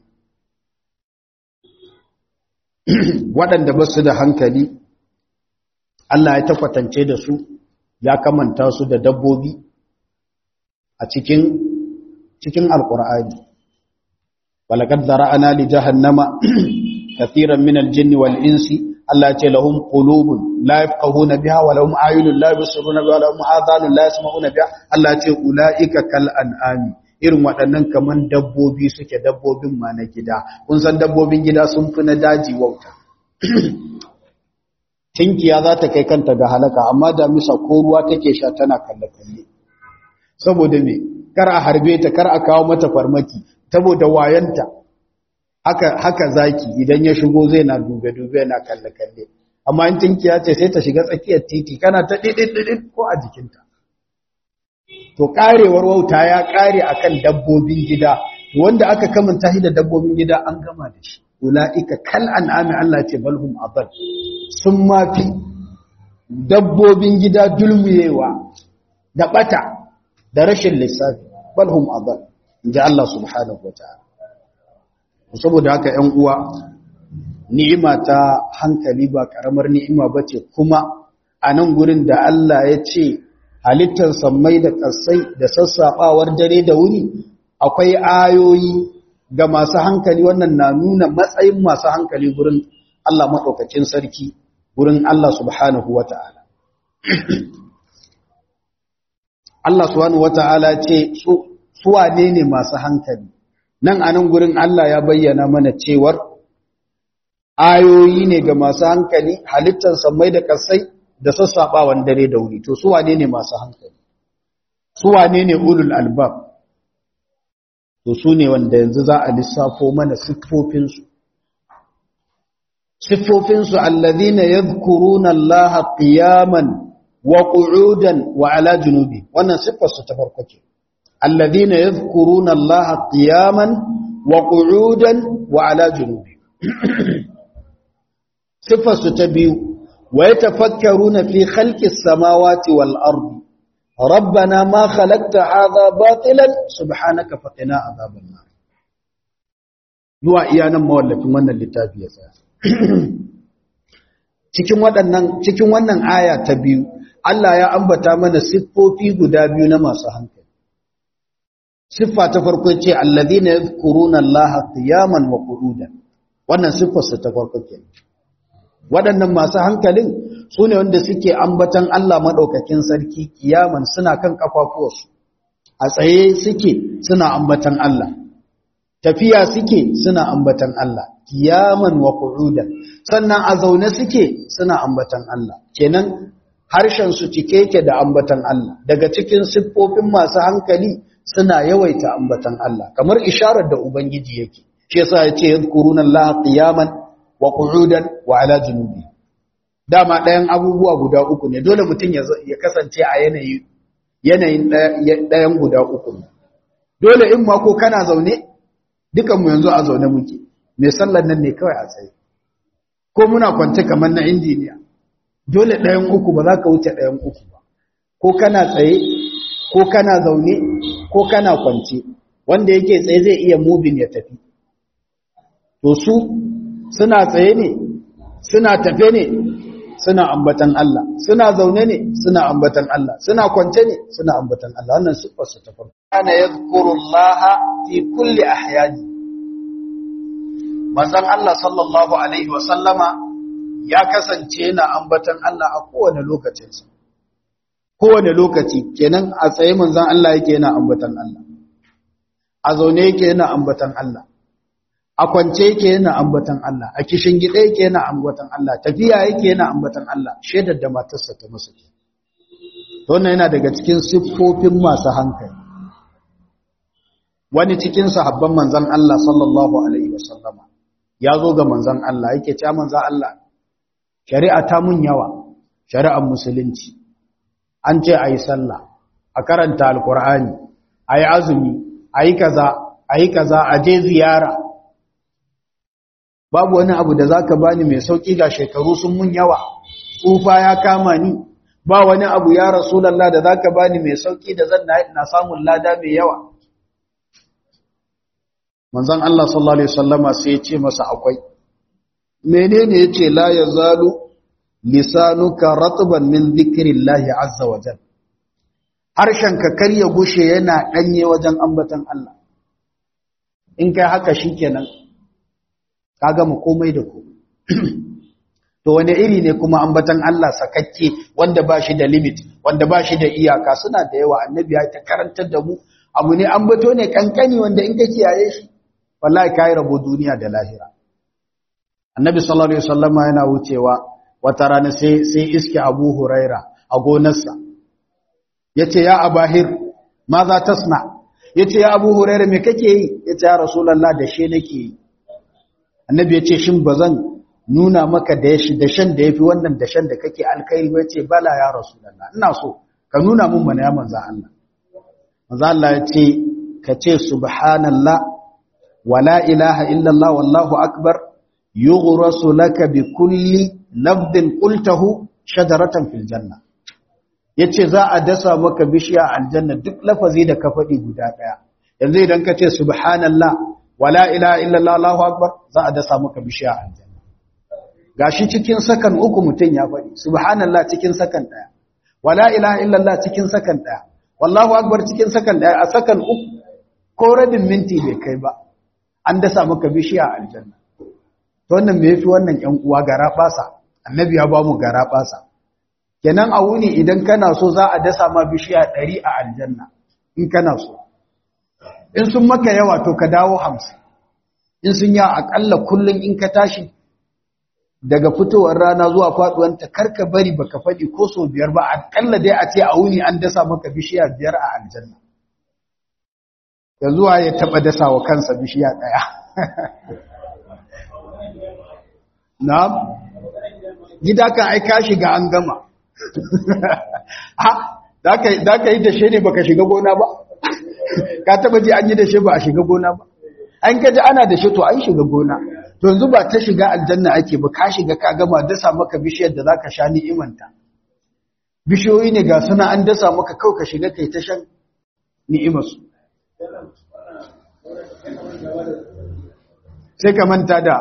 waɗanda ba su da hankali Allah ya takwatance da su ya kamanta su da dabbobi a cikin cikin alqur'ani walaqad zara'ana li jahannama kathiran min al-jinni wal insi Allah ya ce lahum qulubun la yafqahuna biha wa lahum a'yunun la yubsiruna biha wa lahum adhanun la yasma'una biha Allah ya ce ulaika kal an'ami irin waɗannan kaman dabbobi suke dabbobin ma na gida kun san dabbobin gida sun fi na daji wauta tinkiya za ta kai kanta ga halaka amma da misa ko ruwa take sha tana kalle kalle saboda me kar a harbe ta kar a kawo mata farmaki saboda wayanta haka haka zaki idan ya shigo zai na dube dube yana kalle kalle amma in tinkiya ce sai ta shiga tsakiyar titi kana ta didin ko a jikinta to karewar wauta ya kare akan dabbobin gida wanda aka kamanta shi da dabbobin gida an gama da shi ulaika kal an'ami Allah ce balhum adall sun mafi dabbobin gida dulmiyewa da bata da rashin lissafi balhum adall inji Allah subhanahu wataala saboda haka ƴan uwa ni'ima ta hankali ba karamar ni'ima bace kuma a nan gurin da Allah ya ce halittar sammai da ƙasai da sassaɓawar dare da wuni akwai ayoyi ga masu hankali wannan na nuna matsayin masu hankali gurin Allah maɗaukacin sarki gurin Allah subhanahu wa ta'ala. Allah subhanahu wa ta'ala ce suwa ne ne masu hankali nan a nan gurin Allah ya bayyana mana cewar ayoyi ne ga masu hankali halittar sammai da ƙasai da sassaɓawan dare da wuri to su wane ne masu hankali su wane ne ulul albab to su ne wanda yanzu za a lissafo mana siffofinsu siffofinsu alladhina yadhkuruna allaha qiyaman wa qu'udan wa ala junubi wannan siffarsu ta farko ce alladhina yadhkuruna allaha qiyaman wa qu'udan wa ala junubi siffarsu ta biyu wa yatafakkaruna fi khalqis samawati wal ardi rabbana ma khalaqta hadha batilan subhanaka faqina adhaban nar zuwa iyanan mawallafin wannan littafi ya tsaya cikin waɗannan cikin wannan aya ta biyu Allah ya ambata mana siffofi guda biyu na masu hankali siffa ta farko ce alladhina yadhkuruna Allaha qiyaman wa qu'udan wannan siffar ta farko kenan waɗannan masu hankalin sune wanda suke ambatan Allah madaukakin sarki kiyaman suna kan kafafuwarsu a tsaye suke suna ambatan Allah tafiya suke suna ambatan Allah kiyaman wa qu'udan sannan a zaune suke suna ambatan Allah kenan harshen su cike yake da ambatan Allah daga cikin siffofin masu hankali suna yawaita ambatan Allah kamar isharar da ubangiji yake shi yasa yace yadhkuruna Allah qiyaman wa qu'udan wa ala junubi dama ɗayan abubuwa guda uku ne dole mutum ya kasance a yanayi yanayin ɗayan guda uku dole in ma ko kana zaune dukanmu yanzu a zaune muke mai sallar nan ne kawai a tsaye ko muna kwance kamar na injiniya dole ɗayan uku ba za ka wuce ɗayan uku ba ko kana tsaye ko kana zaune ko kana kwance wanda yake tsaye zai iya mubin ya tafi to su suna tsaye ne suna tafe ne suna ambatan Allah suna zaune ne suna ambatan Allah suna kwance ne suna ambatan Allah wannan siffar su ta farko ana yadhkurullaha fi kulli ahyani manzon Allah sallallahu alaihi wa sallama ya kasance yana ambatan Allah a kowane lokacin sa kowane lokaci kenan a tsaye manzon Allah yake yana ambatan Allah a zaune yake yana ambatan Allah a kwance yake yana ambatan Allah a kishin gida yake yana ambatan Allah tafiya yake yana ambatan Allah shedar da matarsa ta masa to wannan yana daga cikin siffofin masu hankali wani cikin sahabban manzon Allah sallallahu alaihi wasallama ya zo ga manzon Allah yake cewa manzon Allah shari'a ta mun yawa shari'ar musulunci an ce ayi sallah a karanta alqur'ani ayi azumi ayi kaza ayi kaza aje ziyara babu wani abu da zaka bani mai sauki ga shekaru sun mun yawa tsufa ya kama ni ba wani abu ya rasulullah da zaka bani mai sauki da zan na samun lada mai yawa manzon Allah sallallahu alaihi wasallama sai ya ce masa akwai menene yace la yazalu lisanuka ratban min dhikrillahi azza wa jalla harshenka kar ya gushe yana danye wajen ambatan Allah in kai haka shikenan ka gama komai da komai to wani iri ne kuma ambatan Allah sakakke wanda ba shi da limit wanda ba shi da iyaka suna da yawa annabi ya ta karantar da mu abu ne ambato ne kankani wanda in ka kiyaye shi wallahi kai rabo duniya da lahira annabi sallallahu alaihi wasallama yana wucewa wata rana sai sai iske Abu Huraira a gonarsa yace ya Abahir ma za tasna yace ya Abu Huraira me kake yi yace ya Rasulullah da she nake yi annabi yace shin bazan nuna maka da yashi da shan da yafi wannan da shan da kake alkhairi ba yace bala ya Rasulullah ina so ka nuna mun mana ya manzo Allah manzo Allah yace kace subhanallah wala ilaha illa Allah wallahu akbar yughrasu laka bi kulli lafdin qultahu shajaratan fil janna yace za a dasa maka bishiya aljanna duk lafazi da ka faɗi guda daya yanzu idan ka ce subhanallah wala ilaha illa Allah Allahu akbar za a dasa maka bishiya aljanna gashi cikin sakan uku mutun ya faɗi subhanallah cikin sakan daya wala ilaha illa Allah cikin sakan daya wallahu akbar cikin sakan daya a sakan uku ko rabin minti bai kai ba an dasa maka bishiya aljanna to wannan me yafi wannan ƴan uwa gara basa annabi ya ba mu gara basa kenan a wuni idan kana so za a dasa ma bishiya ɗari a aljanna in kana so in sun maka yawa to ka dawo hamsin in sun ya akalla kullun in ka tashi daga fitowar rana zuwa faduwanta karka bari baka fadi ko so biyar ba akalla dai a ce a wuni an dasa maka bishiya biyar a aljanna yanzu ya taba dasa wa kansa bishiya daya na gida kan ai ka shiga an gama ha da ka yi da shi ne baka shiga gona ba ka taba ji an yi da shi ba a shiga gona ba an kaji ana da shi to an shiga gona to yanzu ba ta shiga aljanna ake ba ka shiga ka gama dasa maka bishiyar da zaka sha ni'imanta bishiyoyi ne ga suna an dasa maka kawai ka shiga kai ta shan ni'imarsu sai ka manta da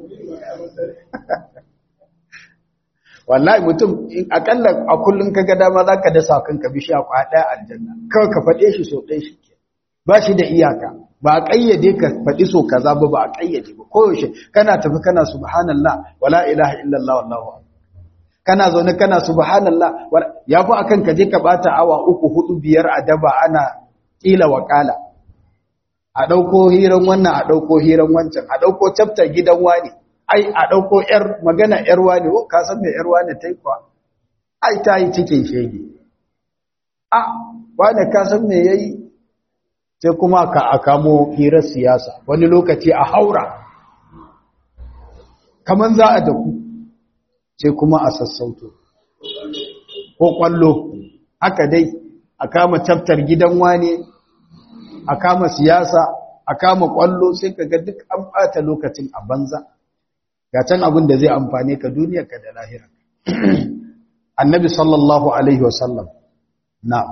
wallahi mutum akalla a kullun kaga dama zaka dasa kanka bishiya kwa daya aljanna kawai ka fade shi so dai shi ba shi da iyaka ba a kayyade ka fadi so kaza ba ba a kayyade ba koyaushe kana tafi kana subhanallah wala ilaha illallah wallahu akbar kana zaune kana subhanallah yafi akan ka je ka bata awa uku hudu biyar a daba ana kila wakala a dauko hiran wannan a dauko hiran wancan a dauko chapter gidan wani ai a ɗauko ‘yar magana ‘yar wani, o, ka san mai ‘yar wani ta yi kwa, ai ta yi cikin shege. A, wani ka san mai ya yi, sai kuma ka a kamo hirar siyasa, wani lokaci a haura, kaman za a daku, sai kuma a sassauto, ko ƙwallo, haka dai, a kama caftar gidan wani, a kama siyasa, a kama ƙwallo, sai ka ga duk an ɓata lokacin a banza. Ga can abin da zai amfane ka duniyarka da lahira. Annabi sallallahu alaihi wasallam na'am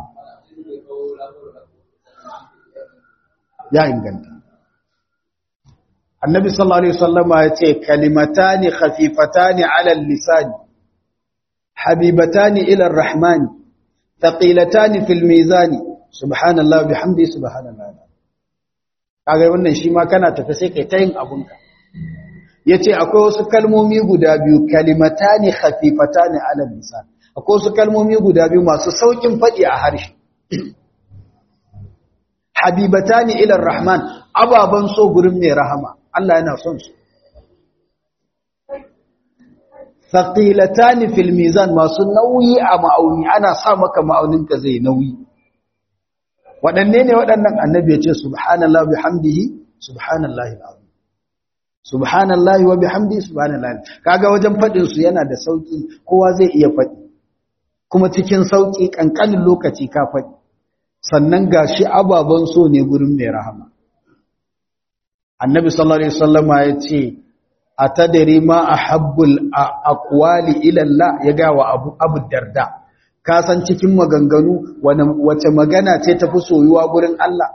ya inganta. Annabi sallallahu alaihi wasallam ya ce kalimatani khafifatani ala al-lisan habibatani ila ar-rahman thaqilatani fil mizan subhanallahi bihamdi subhanallahi. Kaga wannan shi ma kana tafi sai kai tayin abunka. Yace akwai wasu kalmomi guda biyu kalimatani khafifatani ala lisan akwai wasu kalmomi guda biyu masu saukin fadi a harshe habibatani ila arrahman ababan so gurin mai rahama Allah yana son su thaqilatani fil mizan masu nauyi a ma'auni ana sa maka ma'auninka zai nauyi wadanne ne wadannan annabi yace subhanallahi bihamdihi subhanallahi alazim subhanallahi wa bihamdi subhanallahi kaga wajen fadin su yana da sauki kowa zai iya fadi kuma cikin sauki kankanin lokaci ka fadi sannan gashi ababan so ne gurin mai rahama annabi sallallahu alaihi wasallama yace atadri ma ahabbul aqwali ila Allah yaga wa abu abu darda ka san cikin maganganu wace magana ce tafi soyuwa gurin Allah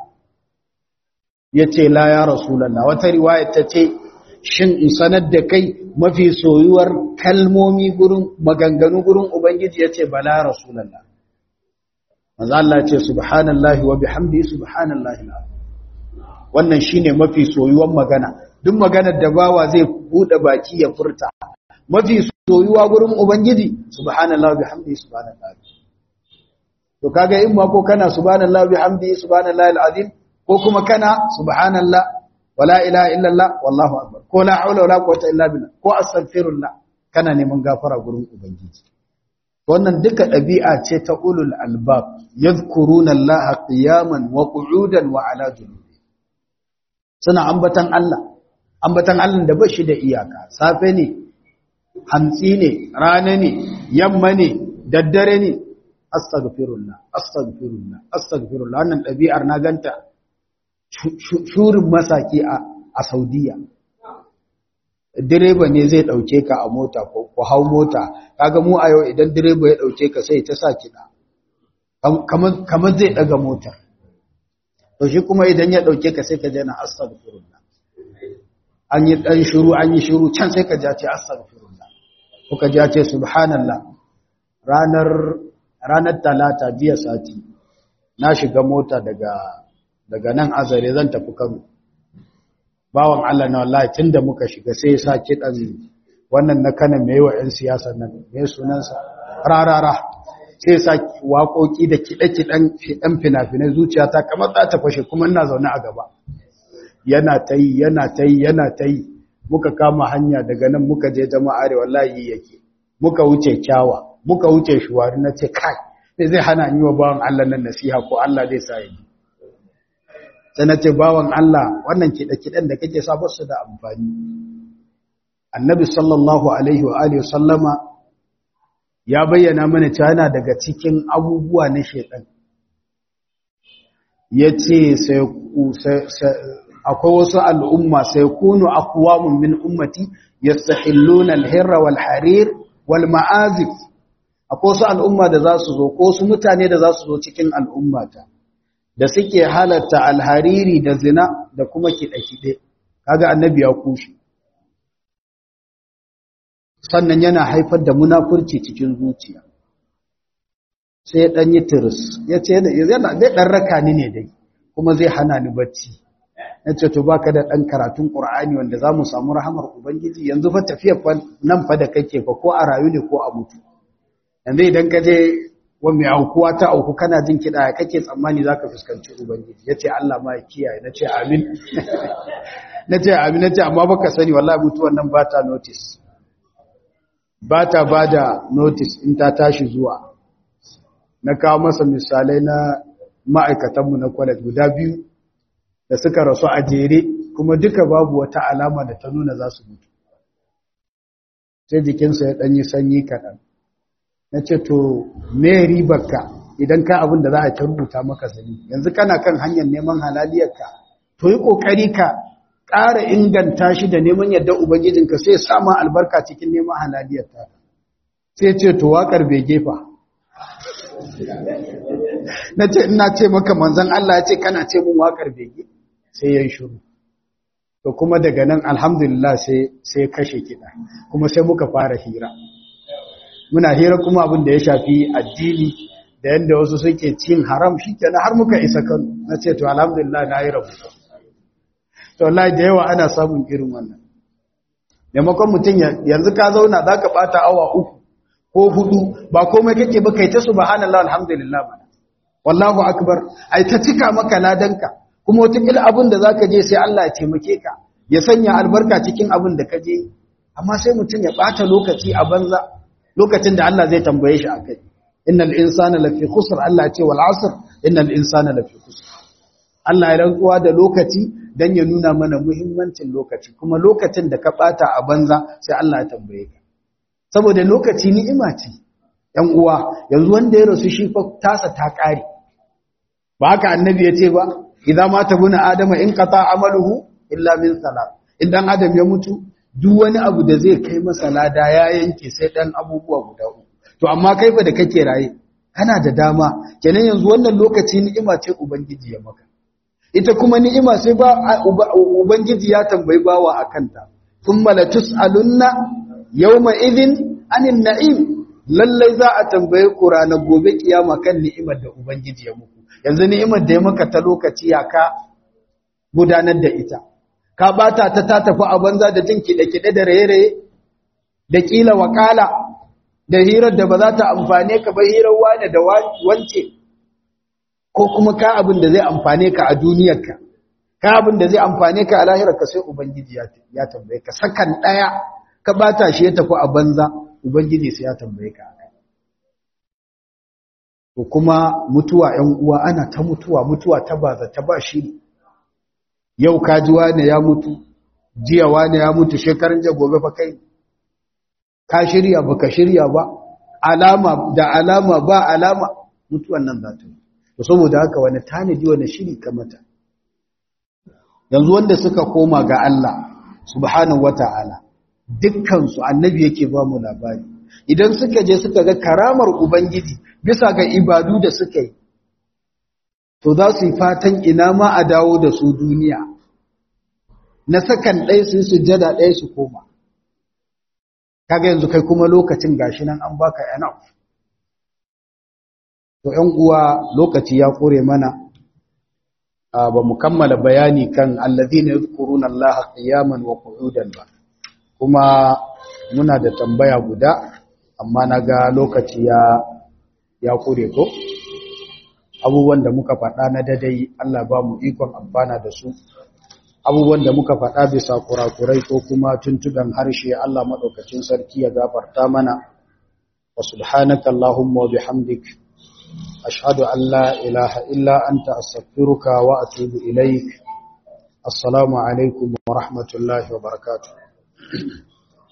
yace la ya rasulullah wata riwaya tace shin in sanar da kai mafi soyuwar kalmomi gurin maganganu gurin ubangiji yace bala rasulullah manzo Allah yace subhanallahi wa bihamdihi subhanallahi wannan shine mafi soyuwar magana duk maganar da bawa zai bude baki ya furta mafi soyuwa gurin ubangiji subhanallahi wa bihamdihi subhanallahi to kaga in ma ko kana subhanallahi wa bihamdihi subhanallahi alazim ko kuma kana subhanallah wala ilaha illallah wallahu akbar ko la haula wala quwwata illa billah ko astaghfirullah kana neman gafara gurin ubangiji wannan duka dabi'a ce ta ulul albab yadhkuruna allaha qiyaman wa qu'udan wa ala junubi suna ambatan Allah ambatan Allah da bashi da iyaka safe ne hantsi ne rana ne yamma ne daddare ne astaghfirullah astaghfirullah astaghfirullah wannan dabi'ar na ganta shurin masaki a Saudiya direba ne zai dauke ka a mota ko hau mota kaga mu a yau idan direba ya dauke ka sai ta sa kida kamar kamar zai daga motar to shi kuma idan ya dauke ka sai ka je na astaghfirullah an yi dan shiru an yi shiru can sai ka ji ce astaghfirullah ko ka ji ce subhanallah ranar ranar talata jiya sati na shiga mota daga daga nan azare zan tafi Kano bawan Allah na wallahi tunda muka shiga sai ya sa kidan wannan na kana mai wa ƴan siyasa nan mai sunansa rarara sai ya sa waƙoƙi da kide-kiden fidan fina-finai zuciyata kamar za ta fashe kuma ina zaune a gaba yana tayi yana tayi yana tayi muka kama hanya daga nan muka je jama'are wallahi yake muka wuce kyawa muka wuce shuwari nace kai sai zai hana ni wa bawan Allah nan nasiha ko Allah zai sa yi sai na ce bawan Allah wannan kiɗe-kiɗen da kake sa su da amfani annabi sallallahu alaihi wa alihi sallama ya bayyana mana cewa yana daga cikin abubuwa na shaitan yace sai akwai wasu al'umma sai kunu aqwamun min ummati yastahilluna al-hirra wal harir wal ma'azif akwai wasu al'umma da za su zo ko su mutane da za su zo cikin al'ummata da suke halatta alhariri da zina da kuma kiɗe-kiɗe kaga annabi ya kushi sannan yana haifar da munafurci cikin zuciya sai dan yi tiris yace yana zai dan raka ni ne dai kuma zai hana ni bacci nace to baka da dan karatun Qur'ani wanda zamu samu rahamar ubangiji yanzu fa tafiyar fa nan fa da kake fa ko a rayu ne ko a mutu yanzu idan ka je wa mai aukuwa ta auku kana jin kiɗa kake tsammani zaka fuskanci ubangiji yace Allah ma ya kiyaye nace amin nace amin nace amma baka sani wallahi mutuwan nan ba ta notice ba ta bada notice in ta tashi zuwa na kawo masa misalai na ma'aikatanmu na college guda biyu da suka rasu a jere kuma duka babu wata alama da ta nuna za su mutu sai jikinsa ya ɗanyi sanyi kaɗan na ce to me ribarka idan ka abin da za a ta rubuta maka zane yanzu kana kan hanyar neman halaliyarka to yi ƙoƙari ka ƙara inganta shi da neman yadda ubangijinka sai sama albarka cikin neman halaliyarta sai ce to waƙar bai gefa na ce ina ce maka manzon Allah ya ce kana ce mun waƙar bege sai yayin shiru to kuma daga nan alhamdulillah sai sai kashe kiɗa kuma sai muka fara hira muna hira kuma abin da ya shafi addini da yanda wasu suke cin haram shikenan har muka isa kan na ce to alhamdulillah na yi rabu to wallahi da yawa ana samun irin wannan maimakon mutum yanzu ka zauna zaka bata awa uku ko hudu ba komai kake ba kai ta subhanallah alhamdulillah ba wallahu akbar ai ta cika maka ladanka kuma wata kila abin da zaka je sai Allah ya taimake ka ya sanya albarka cikin abin da ka je amma sai mutum ya bata lokaci a banza lokacin da Allah zai tambaye shi akai innal insana lafi khusr Allah ya ce wal asr innal insana lafi khusr Allah ya rantsuwa da lokaci dan ya nuna mana muhimmancin lokaci kuma lokacin da ka bata a banza sai Allah ya tambaye ka saboda lokaci ni'ima ce ɗan uwa yanzu wanda ya rasu shi fa tasa ta kare ba haka annabi ya ce ba idan mata buna adama in qata amaluhu illa min salat idan adam ya mutu duk wani abu da zai kai masa lada ya yanke sai dan abubuwa guda uku to amma kai fa da kake raye kana da dama kenan yanzu wannan lokaci ni'ima ce ubangiji ya maka ita kuma ni'ima sai ba ubangiji ya tambayi bawa akan ta thumma la tusalunna yawma idhin anin na'im lallai za a tambaye ku ranar gobe kiyama kan ni'imar da ubangiji ya muku yanzu ni'imar da ya maka ta lokaci ya ka gudanar da ita ka bata ta ta tafi a banza da jin kide-kide da raye-raye da kila wakala da hirar da ba za ta amfane ka ba hirar wane da wance ko kuma ka abin da zai amfane ka a duniyarka ka abin da zai amfane ka a lahirarka sai ubangiji ya tambaye ka sakan daya ka bata shi ya tafi a banza ubangiji sai ya tambaye ka ko kuma mutuwa ƴan uwa ana ta mutuwa mutuwa ta baza ta ba shi yau ka ji wane ya mutu jiya wane ya mutu shekaran jiya gobe fa kai ka shirya baka shirya ba alama da alama ba alama mutuwan nan za ta yi to saboda haka wani tanadi wani shiri ka mata yanzu wanda suka koma ga Allah subhanahu wataala dukkan su annabi yake ba mu labari idan suka je suka ga karamar ubangiji bisa ga ibadu da suka yi to za su yi fatan ina ma a dawo da su duniya na sakan ɗaya su yi sujjada ɗaya su koma kaga yanzu kai kuma lokacin gashi nan an baka enough to ƴan uwa lokaci ya kore mana ba mu kammala bayani kan alladhina yadhkuruna Allaha qiyaman wa qu'udan ba kuma muna da tambaya guda amma naga lokaci ya ya kore ko abubuwan da muka faɗa na dadai Allah ba mu ikon amfana da su abubuwan da muka faɗa bisa kurakurai ko kuma tuntuban harshe Allah madaukakin sarki ya gafarta mana wa subhanaka allahumma wa bihamdik ashhadu an la ilaha illa anta astaghfiruka wa atubu ilaik assalamu alaikum wa rahmatullahi wa barakatuh